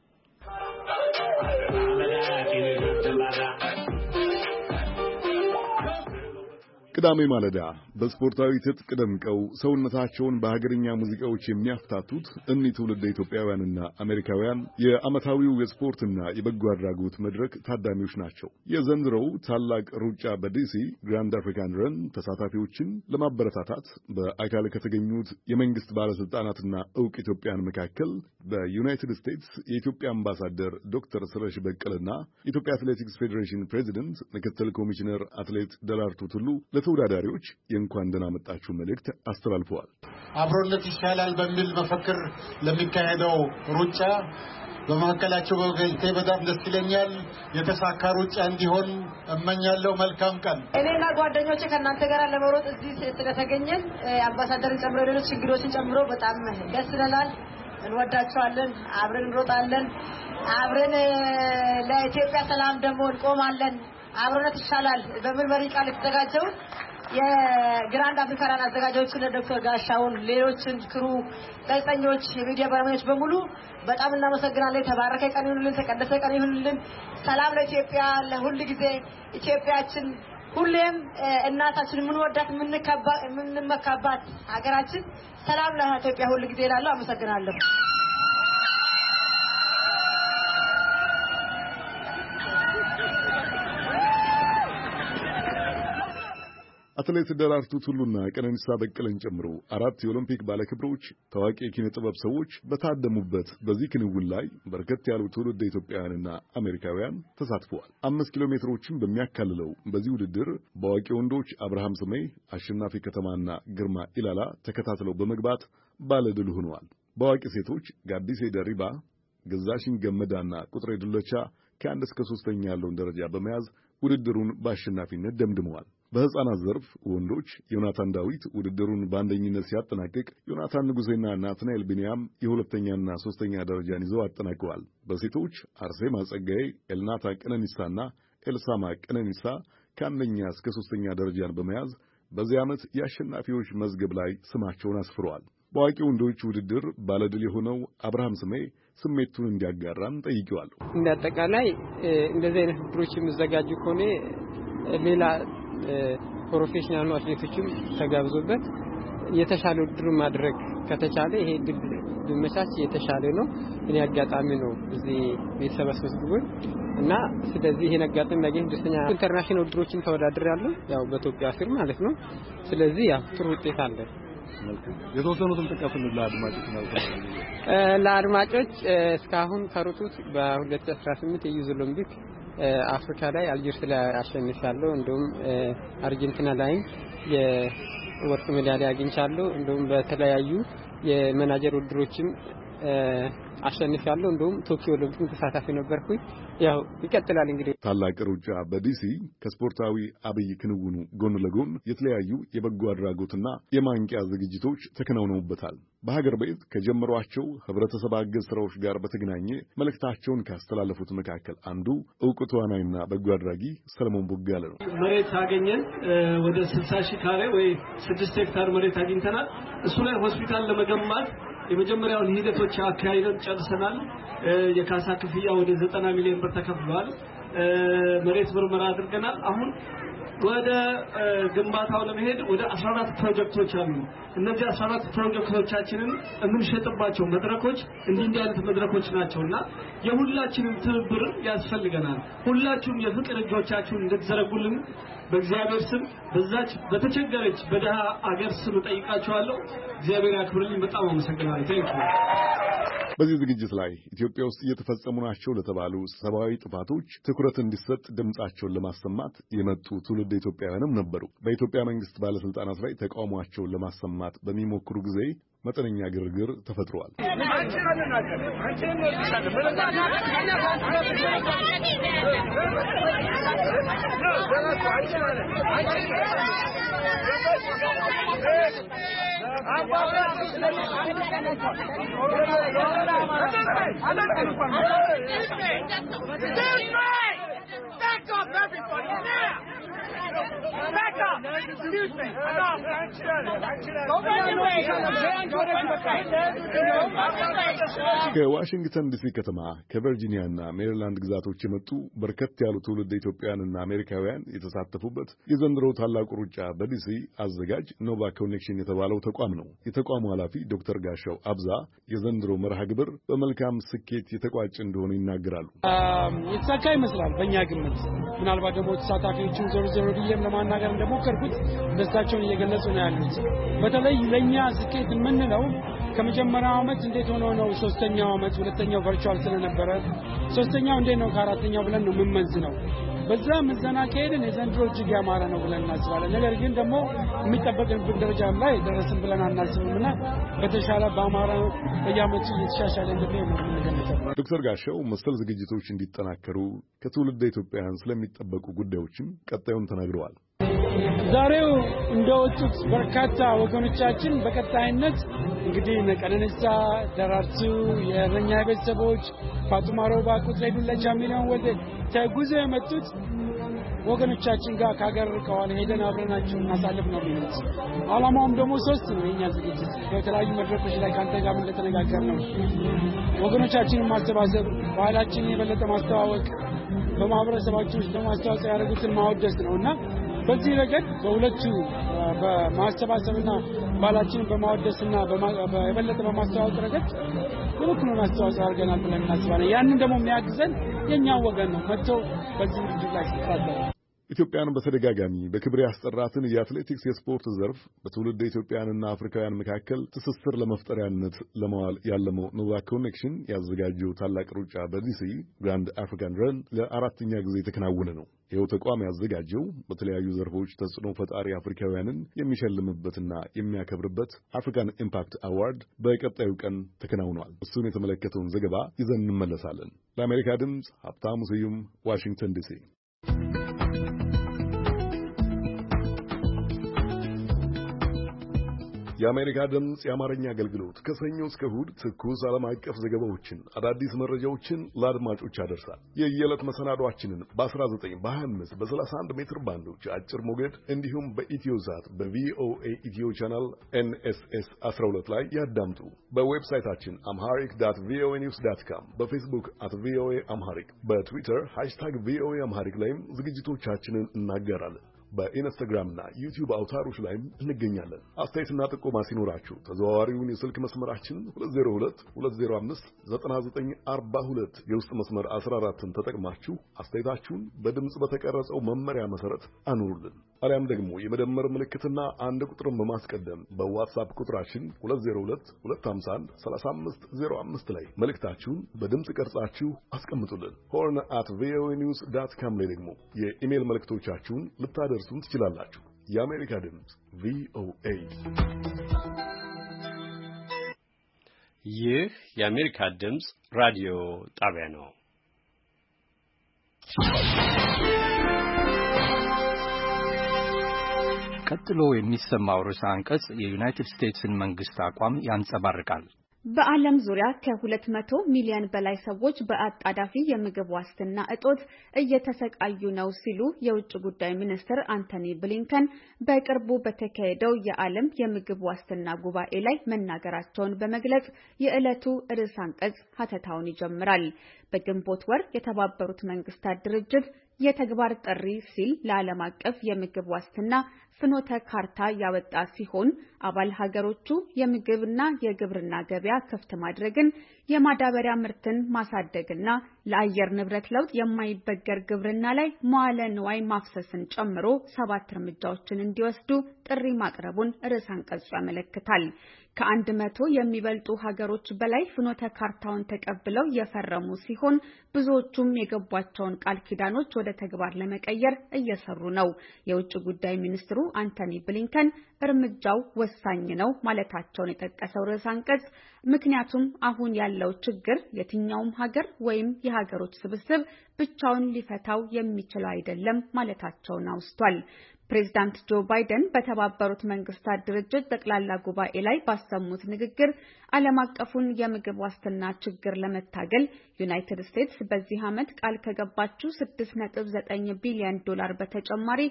ቅዳሜ ማለዳ በስፖርታዊ ትጥቅ ደምቀው ሰውነታቸውን በሀገርኛ ሙዚቃዎች የሚያፍታቱት እኒህ ትውልደ ኢትዮጵያውያንና አሜሪካውያን የዓመታዊው የስፖርትና የበጎ አድራጎት መድረክ ታዳሚዎች ናቸው። የዘንድሮው ታላቅ ሩጫ በዲሲ ግራንድ አፍሪካን ረን ተሳታፊዎችን ለማበረታታት በአካል ከተገኙት የመንግስት ባለስልጣናትና ዕውቅ ኢትዮጵያን መካከል በዩናይትድ ስቴትስ የኢትዮጵያ አምባሳደር ዶክተር ስለሺ በቀለና የኢትዮጵያ አትሌቲክስ ፌዴሬሽን ፕሬዚደንት ምክትል ኮሚሽነር አትሌት ደራርቱ ቱሉ ለተወዳዳሪዎች የእንኳን ደህና መጣችሁ መልእክት አስተላልፈዋል። አብሮነት ይሻላል በሚል መፈክር ለሚካሄደው ሩጫ በመካከላቸው በመገኘቴ በጣም ደስ ይለኛል። የተሳካ ሩጫ እንዲሆን እመኛለሁ። መልካም ቀን። እኔና ጓደኞቼ ከእናንተ ጋር ለመሮጥ እዚህ ስለተገኘን አምባሳደርን ጨምሮ ሌሎች እንግዶችን ጨምሮ በጣም ደስ ይለናል። እንወዳቸዋለን። አብረን እንሮጣለን። አብረን ለኢትዮጵያ ሰላም ደግሞ እንቆማለን። አብሮነት ይሻላል በሚል መሪ ቃል የተዘጋጀው የግራንድ አፍሪካ ረን አዘጋጆች ለዶክተር ጋሻውን፣ ሌሎችን ክሩ፣ ጋዜጠኞች፣ የሚዲያ ባለሙያዎች በሙሉ በጣም እናመሰግናለን። ተባረከ ቀን ይሁንልን፣ ተቀደሰ ቀን ይሁንልን። ሰላም ለኢትዮጵያ፣ ለሁሉ ጊዜ ኢትዮጵያችን ሁሌም እናታችን የምንወዳት የምንመካባት ሀገራችን ሰላም ለኢትዮጵያ ሁሉ ጊዜ እላለሁ። አመሰግናለሁ። አትሌት ደራርቱ ቱሉና ቀነኒሳ በቀለን ጨምሮ 4 የኦሎምፒክ ባለክብሮች ታዋቂ የኪነ ጥበብ ሰዎች በታደሙበት በዚህ ክንውን ላይ በርከት ያሉ ትውልደ ኢትዮጵያውያንና አሜሪካውያን ተሳትፈዋል። 5 ኪሎ ሜትሮችን በሚያካልለው በዚህ ውድድር በአዋቂ ወንዶች አብርሃም ስሜ፣ አሸናፊ ከተማና ግርማ ኢላላ ተከታትለው በመግባት ባለድል ሆነዋል። በአዋቂ ሴቶች ጋዲሴ ደሪባ፣ ገዛሽን ገመዳና ቁጥሬ ዱለቻ ከ1 እስከ 3ኛ ያለውን ደረጃ በመያዝ ውድድሩን በአሸናፊነት ደምድመዋል። በሕፃናት ዘርፍ ወንዶች ዮናታን ዳዊት ውድድሩን በአንደኝነት ሲያጠናቅቅ፣ ዮናታን ንጉሴና ናትናኤል ቢንያም የሁለተኛና 3ኛ ደረጃን ይዘው አጠናቀዋል። በሴቶች አርሴማ ጸጋዬ፣ ኤልናታ ቀነኒሳና ኤልሳማ ቀነኒሳ ከአንደኛ እስከ 3ኛ ደረጃን በመያዝ በዚህ ዓመት የአሸናፊዎች መዝገብ ላይ ስማቸውን አስፍረዋል። በአዋቂ ወንዶች ውድድር ባለድል የሆነው አብርሃም ስሜ ስሜቱን እንዲያጋራን ጠይቄዋለሁ። እንደ አጠቃላይ እንደዚህ አይነት ውድድሮች የሚዘጋጁ ከሆነ ሌላ ፕሮፌሽናል አትሌቶችም ተጋብዞበት የተሻለ ውድድር ማድረግ ከተቻለ ይሄ ድል ቢመቻች የተሻለ ነው። እኔ አጋጣሚ ነው እዚህ ቤተሰባስበስኩኝ እና ስለዚህ ይሄን አጋጣሚ ማግኘት ደስተኛ። ኢንተርናሽናል ውድድሮችን ተወዳድሬያለሁ፣ ያው በኢትዮጵያ ስር ማለት ነው። ስለዚህ ያው ጥሩ ውጤት አለ። የተወሰኑትን ጥቀሱልን ለአድማጮች ማለት ነው። ለአድማጮች እስካሁን ከሩጡት በ2018 የዩዝ ኦሎምፒክ አፍሪካ ላይ አልጀርስ ላይ አሸንፊያለሁ። እንደውም አርጀንቲና ላይ የወርቅ ሜዳሊያ አግኝቻለሁ። እንደውም በተለያዩ የመናጀር ውድድሮችም አሸንፊያለሁ። እንደውም ቶኪዮ ኦሎምፒክ ተሳታፊ ነበርኩኝ። ያው ይቀጥላል እንግዲህ። ታላቅ ሩጫ በዲሲ ከስፖርታዊ አብይ ክንውኑ ጎን ለጎን የተለያዩ የበጎ አድራጎትና የማንቂያ ዝግጅቶች ተከናውነውበታል። በሀገር ቤት ከጀመሯቸው ህብረተሰብ አገዝ ስራዎች ጋር በተገናኘ መልእክታቸውን ካስተላለፉት መካከል አንዱ ዕውቁ ተዋናይና በጎ አድራጊ ሰለሞን ቦጋለ ነው። መሬት አገኘን። ወደ 60 ሺህ ካሬ ወይ 6 ሄክታር መሬት አግኝተናል። እሱ ላይ ሆስፒታል ለመገንባት የመጀመሪያውን ሂደቶች አካሂደን ጨርሰናል። የካሳ ክፍያ ወደ 90 ሚሊዮን ብር ተከፍሏል። መሬት ምርመራ አድርገናል። አሁን ወደ ግንባታው ለመሄድ ወደ 14 ፕሮጀክቶች አሉ። እነዚህ 14 ፕሮጀክቶቻችንን የምንሸጥባቸው መድረኮች እንዲህ አይነት መድረኮች ናቸውና የሁላችንም ትብብር ያስፈልገናል። ሁላችሁም የፍቅር እጆቻችሁን እንድትዘረጉልን በእግዚአብሔር ስም በዛች በተቸገረች በደሃ አገር ስም ጠይቃችኋለሁ። እግዚአብሔር ያክብርልኝ። በጣም አመሰግናለሁ። ታንኪዩ። በዚህ ዝግጅት ላይ ኢትዮጵያ ውስጥ እየተፈጸሙ ናቸው ለተባሉ ሰብአዊ ጥፋቶች ትኩረት እንዲሰጥ ድምጻቸውን ለማሰማት የመጡ ትውልድ ኢትዮጵያውያንም ነበሩ። በኢትዮጵያ መንግስት ባለስልጣናት ላይ ተቃውሟቸውን ለማሰማት በሚሞክሩ ጊዜ መጠነኛ ግርግር ተፈጥሯል። ከዋሽንግተን ዲሲ ከተማ ከቨርጂኒያና ሜሪላንድ ግዛቶች የመጡ በርከት ያሉ ትውልድ ኢትዮጵያውያንና አሜሪካውያን የተሳተፉበት የዘንድሮው ታላቁ ሩጫ በዲሲ አዘጋጅ ኖቫ ኮኔክሽን የተባለው ተቋም ነው። የተቋሙ ኃላፊ ዶክተር ጋሻው አብዛ የዘንድሮ መርሃ ግብር በመልካም ስኬት የተቋጨ እንደሆነ ይናገራሉ። የተሳካ ይመስላል በእኛ ግምት። ምናልባት ደግሞ ተሳታፊዎችን ዞር ብዬም ለማናገር እንደሞከርኩት ደስታቸውን እየገለጹ ነው ያሉት። በተለይ ለኛ ስኬት የምንለው ከመጀመሪያው ዓመት እንዴት ሆኖ ነው ሶስተኛው ዓመት ሁለተኛው ቨርቹዋል ስለነበረ ሶስተኛው እንዴት ነው ከአራተኛው ብለን ነው የምንመዝነው። በዛ ምዘና ከሄድን የዘንድሮ እጅግ ያማረ ነው ብለን እናስባለን። ነገር ግን ደግሞ የሚጠበቅብን ደረጃ ላይ ደረስን ብለን አናስብምና በተሻለ በአማራ በየዓመቱ እየተሻሻለ እንደሚሄድ ነው የምንገምተው። ዶክተር ጋሻው መሰል ዝግጅቶች እንዲጠናከሩ ከትውልደ ኢትዮጵያውያን ስለሚጠበቁ ጉዳዮችም ቀጣዩን ተናግረዋል። ዛሬው እንደወጡት በርካታ ወገኖቻችን በቀጣይነት እንግዲህ ቀነኒሳ፣ ደራርቱ፣ የእረኛ ቤተሰቦች፣ ፋጡማ ሮባ፣ ቁጥሬ ዱለቻ፣ ሚሊዮን ወልዴ ተጉዘው የመጡት ወገኖቻችን ጋር ካገር ርቀዋል ሄደን አብረናቸው እናሳልፍ ነው የሚሉት። ዓላማውም ደግሞ 3 ነው። የኛ ዝግጅት በተለያዩ መድረኮች ላይ ካንተ ጋር እንደተነጋገር ነው ወገኖቻችንን ማሰባሰብ፣ ባህላችንን የበለጠ ማስተዋወቅ፣ በማህበረሰባችን ውስጥ በማስተዋወቅ ያደረጉትን ማወደስ ነውና በዚህ ረገድ በሁለቱ በማስተባሰብና ባህላችንን በማወደስና የበለጠ በማስተዋወቅ ረገድ ሁሉንም አስተዋጽኦ አድርገናል ብለን እናስባለን። ያንን ደግሞ የሚያግዘን የኛው ወገን ነው መጥቶ በዚህ ውድድር ላይ ሲሳተፍ። ኢትዮጵያን በተደጋጋሚ በክብር ያስጠራትን የአትሌቲክስ የስፖርት ዘርፍ በትውልድ ኢትዮጵያውያንና አፍሪካውያን መካከል ትስስር ለመፍጠሪያነት ለማዋል ያለመው ኖቫ ኮኔክሽን ያዘጋጀው ታላቅ ሩጫ በዲሲ ግራንድ አፍሪካን ረን ለ4ኛ ጊዜ የተከናወነ ነው። ይኸው ተቋም ያዘጋጀው በተለያዩ ዘርፎች ተጽዕኖ ፈጣሪ አፍሪካውያንን የሚሸልምበትና የሚያከብርበት አፍሪካን ኢምፓክት አዋርድ በቀጣዩ ቀን ተከናውኗል። እሱን የተመለከተውን ዘገባ ይዘን እንመለሳለን። ለአሜሪካ ድምፅ ሀብታሙ ስዩም ዋሽንግተን ዲሲ። የአሜሪካ ድምፅ የአማርኛ አገልግሎት ከሰኞ እስከ እሑድ ትኩስ ዓለም አቀፍ ዘገባዎችን፣ አዳዲስ መረጃዎችን ለአድማጮች ያደርሳል። የየዕለት መሰናዷችንን በ19 በ25 በ31 ሜትር ባንዶች አጭር ሞገድ እንዲሁም በኢትዮሳት በቪኦኤ ኢትዮ ቻናል NSS 12 ላይ ያዳምጡ። በዌብሳይታችን amharic.voanews.com፣ በፌስቡክ @VOA Amharic፣ በትዊተር #VOA Amharic ላይም ዝግጅቶቻችንን እናገራለን። በኢንስታግራምና ዩቲዩብ አውታሮች ላይም እንገኛለን። አስተያየትና ጥቆማ ሲኖራችሁ ተዘዋዋሪውን የስልክ መስመራችን 2022059942 የውስጥ መስመር 14ን ተጠቅማችሁ አስተያየታችሁን በድምጽ በተቀረጸው መመሪያ መሰረት አኑሩልን። አሊያም ደግሞ የመደመር ምልክትና አንድ ቁጥርን በማስቀደም በዋትስአፕ ቁጥራችን 2022513505 ላይ መልእክታችሁን በድምጽ ቀርጻችሁ አስቀምጡልን። horn@voanews.com ላይ ደግሞ የኢሜል መልእክቶቻችሁን ልታደርሱን ትችላላችሁ። የአሜሪካ ድምፅ VOA። ይህ የአሜሪካ ድምጽ ራዲዮ ጣቢያ ነው። ቀጥሎ የሚሰማው ርዕሰ አንቀጽ የዩናይትድ ስቴትስን መንግስት አቋም ያንጸባርቃል። በዓለም ዙሪያ ከ200 ሚሊዮን በላይ ሰዎች በአጣዳፊ የምግብ ዋስትና እጦት እየተሰቃዩ ነው ሲሉ የውጭ ጉዳይ ሚኒስትር አንቶኒ ብሊንከን በቅርቡ በተካሄደው የዓለም የምግብ ዋስትና ጉባኤ ላይ መናገራቸውን በመግለጽ የዕለቱ ርዕሰ አንቀጽ ሀተታውን ይጀምራል። በግንቦት ወር የተባበሩት መንግስታት ድርጅት የተግባር ጥሪ ሲል ለዓለም አቀፍ የምግብ ዋስትና ፍኖተ ካርታ ያወጣ ሲሆን አባል ሀገሮቹ የምግብና የግብርና ገበያ ክፍት ማድረግን፣ የማዳበሪያ ምርትን ማሳደግና ለአየር ንብረት ለውጥ የማይበገር ግብርና ላይ መዋለ ንዋይ ማፍሰስን ጨምሮ 7 እርምጃዎችን እንዲወስዱ ጥሪ ማቅረቡን ርዕሰ አንቀጹ ያመለክታል። ከ100 የሚበልጡ ሀገሮች በላይ ፍኖተ ካርታውን ተቀብለው የፈረሙ ሲሆን ብዙዎቹም የገቧቸውን ቃል ኪዳኖች ወደ ተግባር ለመቀየር እየሰሩ ነው። የውጭ ጉዳይ ሚኒስትሩ አንቶኒ ብሊንከን እርምጃው ወሳኝ ነው ማለታቸውን የጠቀሰው ርዕሰ አንቀጽ ምክንያቱም አሁን ያለው ችግር የትኛውም ሀገር ወይም የሀገሮች ስብስብ ብቻውን ሊፈታው የሚችል አይደለም ማለታቸውን አውስቷል። ፕሬዝዳንት ጆ ባይደን በተባበሩት መንግስታት ድርጅት ጠቅላላ ጉባኤ ላይ ባሰሙት ንግግር ዓለም አቀፉን የምግብ ዋስትና ችግር ለመታገል ዩናይትድ ስቴትስ በዚህ ዓመት ቃል ከገባችው $6.9 ቢሊዮን በተጨማሪ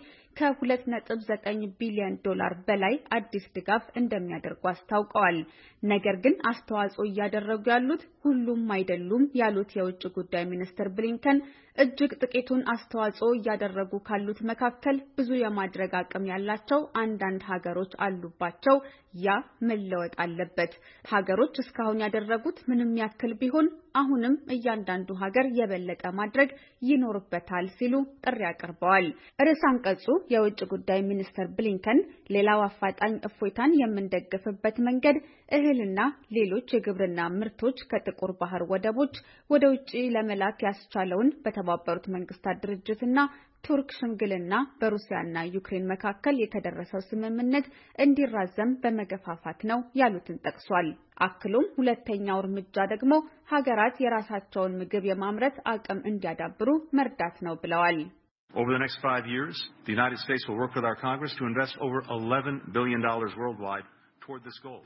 ከ2.9 ቢሊዮን በላይ አዲስ ድጋፍ እንደሚያደርጉ አስታውቀዋል። ነገር ግን አስተዋጽኦ እያደረጉ ያሉት ሁሉም አይደሉም ያሉት የውጭ ጉዳይ ሚኒስትር ብሊንከን እጅግ ጥቂቱን አስተዋጽኦ እያደረጉ ካሉት መካከል ብዙ የማድረግ አቅም ያላቸው አንዳንድ ሀገሮች አሉባቸው። ያ መለወጥ አለበት። ሀገሮች እስካሁን ያደረጉት ምንም ያክል ቢሆን አሁንም እያንዳንዱ ሀገር የበለጠ ማድረግ ይኖርበታል ሲሉ ጥሪ አቅርበዋል። ርዕሰ አንቀጹ የውጭ ጉዳይ ሚኒስትር ብሊንከን ሌላው አፋጣኝ እፎይታን የምንደግፍበት መንገድ እህልና ሌሎች የግብርና ምርቶች ከጥቁር ባህር ወደቦች ወደ ውጪ ለመላክ ያስቻለውን በተባበሩት መንግስታት ድርጅትና ቱርክ ሽምግልና በሩሲያና ዩክሬን መካከል የተደረሰው ስምምነት እንዲራዘም በመገፋፋት ነው ያሉትን ጠቅሷል። አክሎም ሁለተኛው እርምጃ ደግሞ ሀገራት የራሳቸውን ምግብ የማምረት አቅም እንዲያዳብሩ መርዳት ነው ብለዋል። Over the next 5 years, the United States will work with our Congress to invest over $11 billion worldwide toward this goal.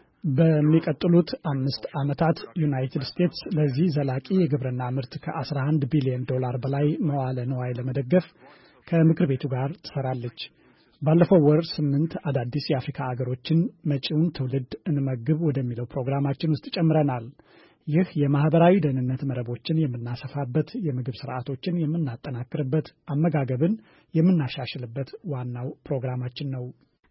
በሚቀጥሉት 5 ዓመታት ዩናይትድ ስቴትስ ለዚህ ዘላቂ የግብርና ምርት ከ11 ቢሊዮን ዶላር በላይ መዋለ ንዋይ ለመደገፍ ከምክር ቤቱ ጋር ትሰራለች። ባለፈው ወር 8 አዳዲስ የአፍሪካ ሀገሮችን መጪውን ትውልድ እንመግብ ወደሚለው ፕሮግራማችን ውስጥ ጨምረናል። ይህ የማህበራዊ ደህንነት መረቦችን የምናሰፋበት፣ የምግብ ስርዓቶችን የምናጠናክርበት፣ አመጋገብን የምናሻሽልበት ዋናው ፕሮግራማችን ነው።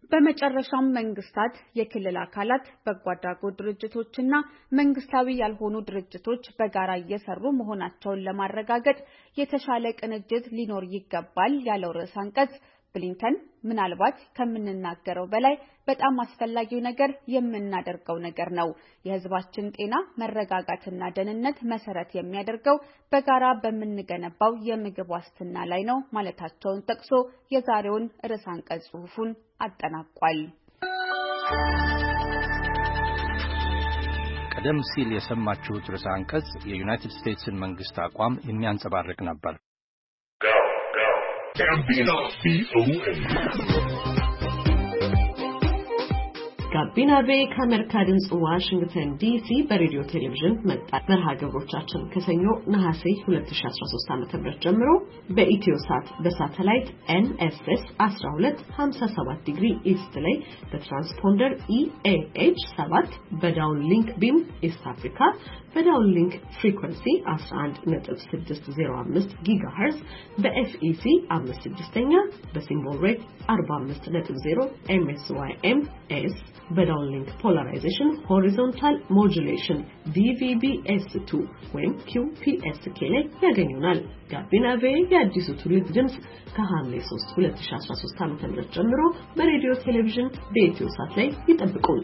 በመጨረሻም መንግስታት፣ የክልል አካላት፣ በጎ አድራጎት ድርጅቶችና መንግስታዊ ያልሆኑ ድርጅቶች በጋራ እየሰሩ መሆናቸውን ለማረጋገጥ የተሻለ ቅንጅት ሊኖር ይገባል ያለው ርዕሰ አንቀጽ ብሊንከን ምናልባት ከምንናገረው በላይ በጣም አስፈላጊው ነገር የምናደርገው ነገር ነው። የህዝባችን ጤና፣ መረጋጋትና ደህንነት መሰረት የሚያደርገው በጋራ በምንገነባው የምግብ ዋስትና ላይ ነው ማለታቸውን ጠቅሶ የዛሬውን ርዕሰ አንቀጽ ጽሑፉን አጠናቋል። ቀደም ሲል የሰማችሁት ርዕሰ አንቀጽ የዩናይትድ ስቴትስን መንግስት አቋም የሚያንጸባርቅ ነበር። ጋቢና ቤ ከአሜሪካ ድምጽ ዋሽንግተን ዲሲ በሬዲዮ ቴሌቪዥን መጣ። መርሃ ግብሮቻችን ከሰኞ ነሐሴ 2013 ዓ.ም ጀምሮ በኢትዮሳት በሳተላይት NSS 1257 ዲግሪ ኢስት ላይ በትራንስፖንደር EAH 7 በዳውንሊንክ ቢም ኢስት አፍሪካ በዳውንሊንክ ፍሪኩዌንሲ 11.605 ጊጋሄርዝ በFEC 56ኛ በሲምቦል ሬት 45.0 MSYMS በዳውንሊንክ ፖላራይዜሽን ሆሪዞንታል ሞጁሌሽን DVB-S2 ወይም QPSK ላይ ያገኙናል። ጋቢና ቬ የአዲሱ ትውልድ ድምጽ ከሐምሌ 3 2013 ዓ.ም ጀምሮ በሬዲዮ ቴሌቪዥን በኢትዮሳት ላይ ይጠብቁን።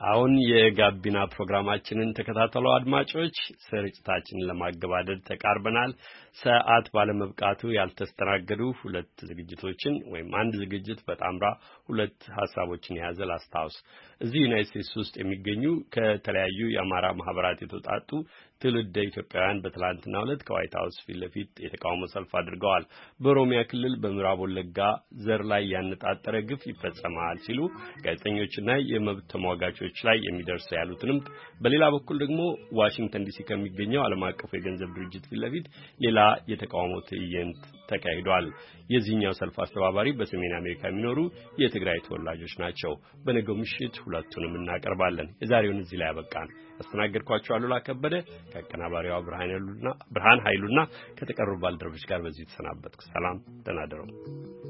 አሁን የጋቢና ፕሮግራማችንን ተከታተሉ አድማጮች። ስርጭታችንን ለማገባደድ ተቃርበናል። ሰዓት ባለመብቃቱ ያልተስተናገዱ ሁለት ዝግጅቶችን ወይም አንድ ዝግጅት በጣምራ ሁለት ሐሳቦችን የያዘ ላስታውስ። እዚህ ዩናይትድ ስቴትስ ውስጥ የሚገኙ ከተለያዩ የአማራ ማህበራት የተውጣጡ ትውልደ ኢትዮጵያውያን በትላንትናው ዕለት ከዋይት ሃውስ ፊት ለፊት የተቃውሞ ሰልፍ አድርገዋል። በኦሮሚያ ክልል በምዕራብ ወለጋ ዘር ላይ ያነጣጠረ ግፍ ይፈጸማል ሲሉ ጋዜጠኞችና የመብት ተሟጋቾች ላይ የሚደርስ ያሉትንም፣ በሌላ በኩል ደግሞ ዋሽንግተን ዲሲ ከሚገኘው ዓለም አቀፉ የገንዘብ ድርጅት ፊት ለፊት ሌላ የተቃውሞ ትዕይንት ተካሂዷል። የዚህኛው ሰልፍ አስተባባሪ በሰሜን አሜሪካ የሚኖሩ የትግራይ ተወላጆች ናቸው። በነገው ምሽት ሁለቱንም እናቀርባለን። የዛሬውን እዚህ ላይ ያበቃን። አስተናገድኳችሁ አሉላ ከበደ ከአቀናባሪዋ ብርሃን ኃይሉና ከተቀሩ ባልደረቦች ጋር በዚህ ተሰናበትኩ። ሰላም፣ ደህና እደሩ።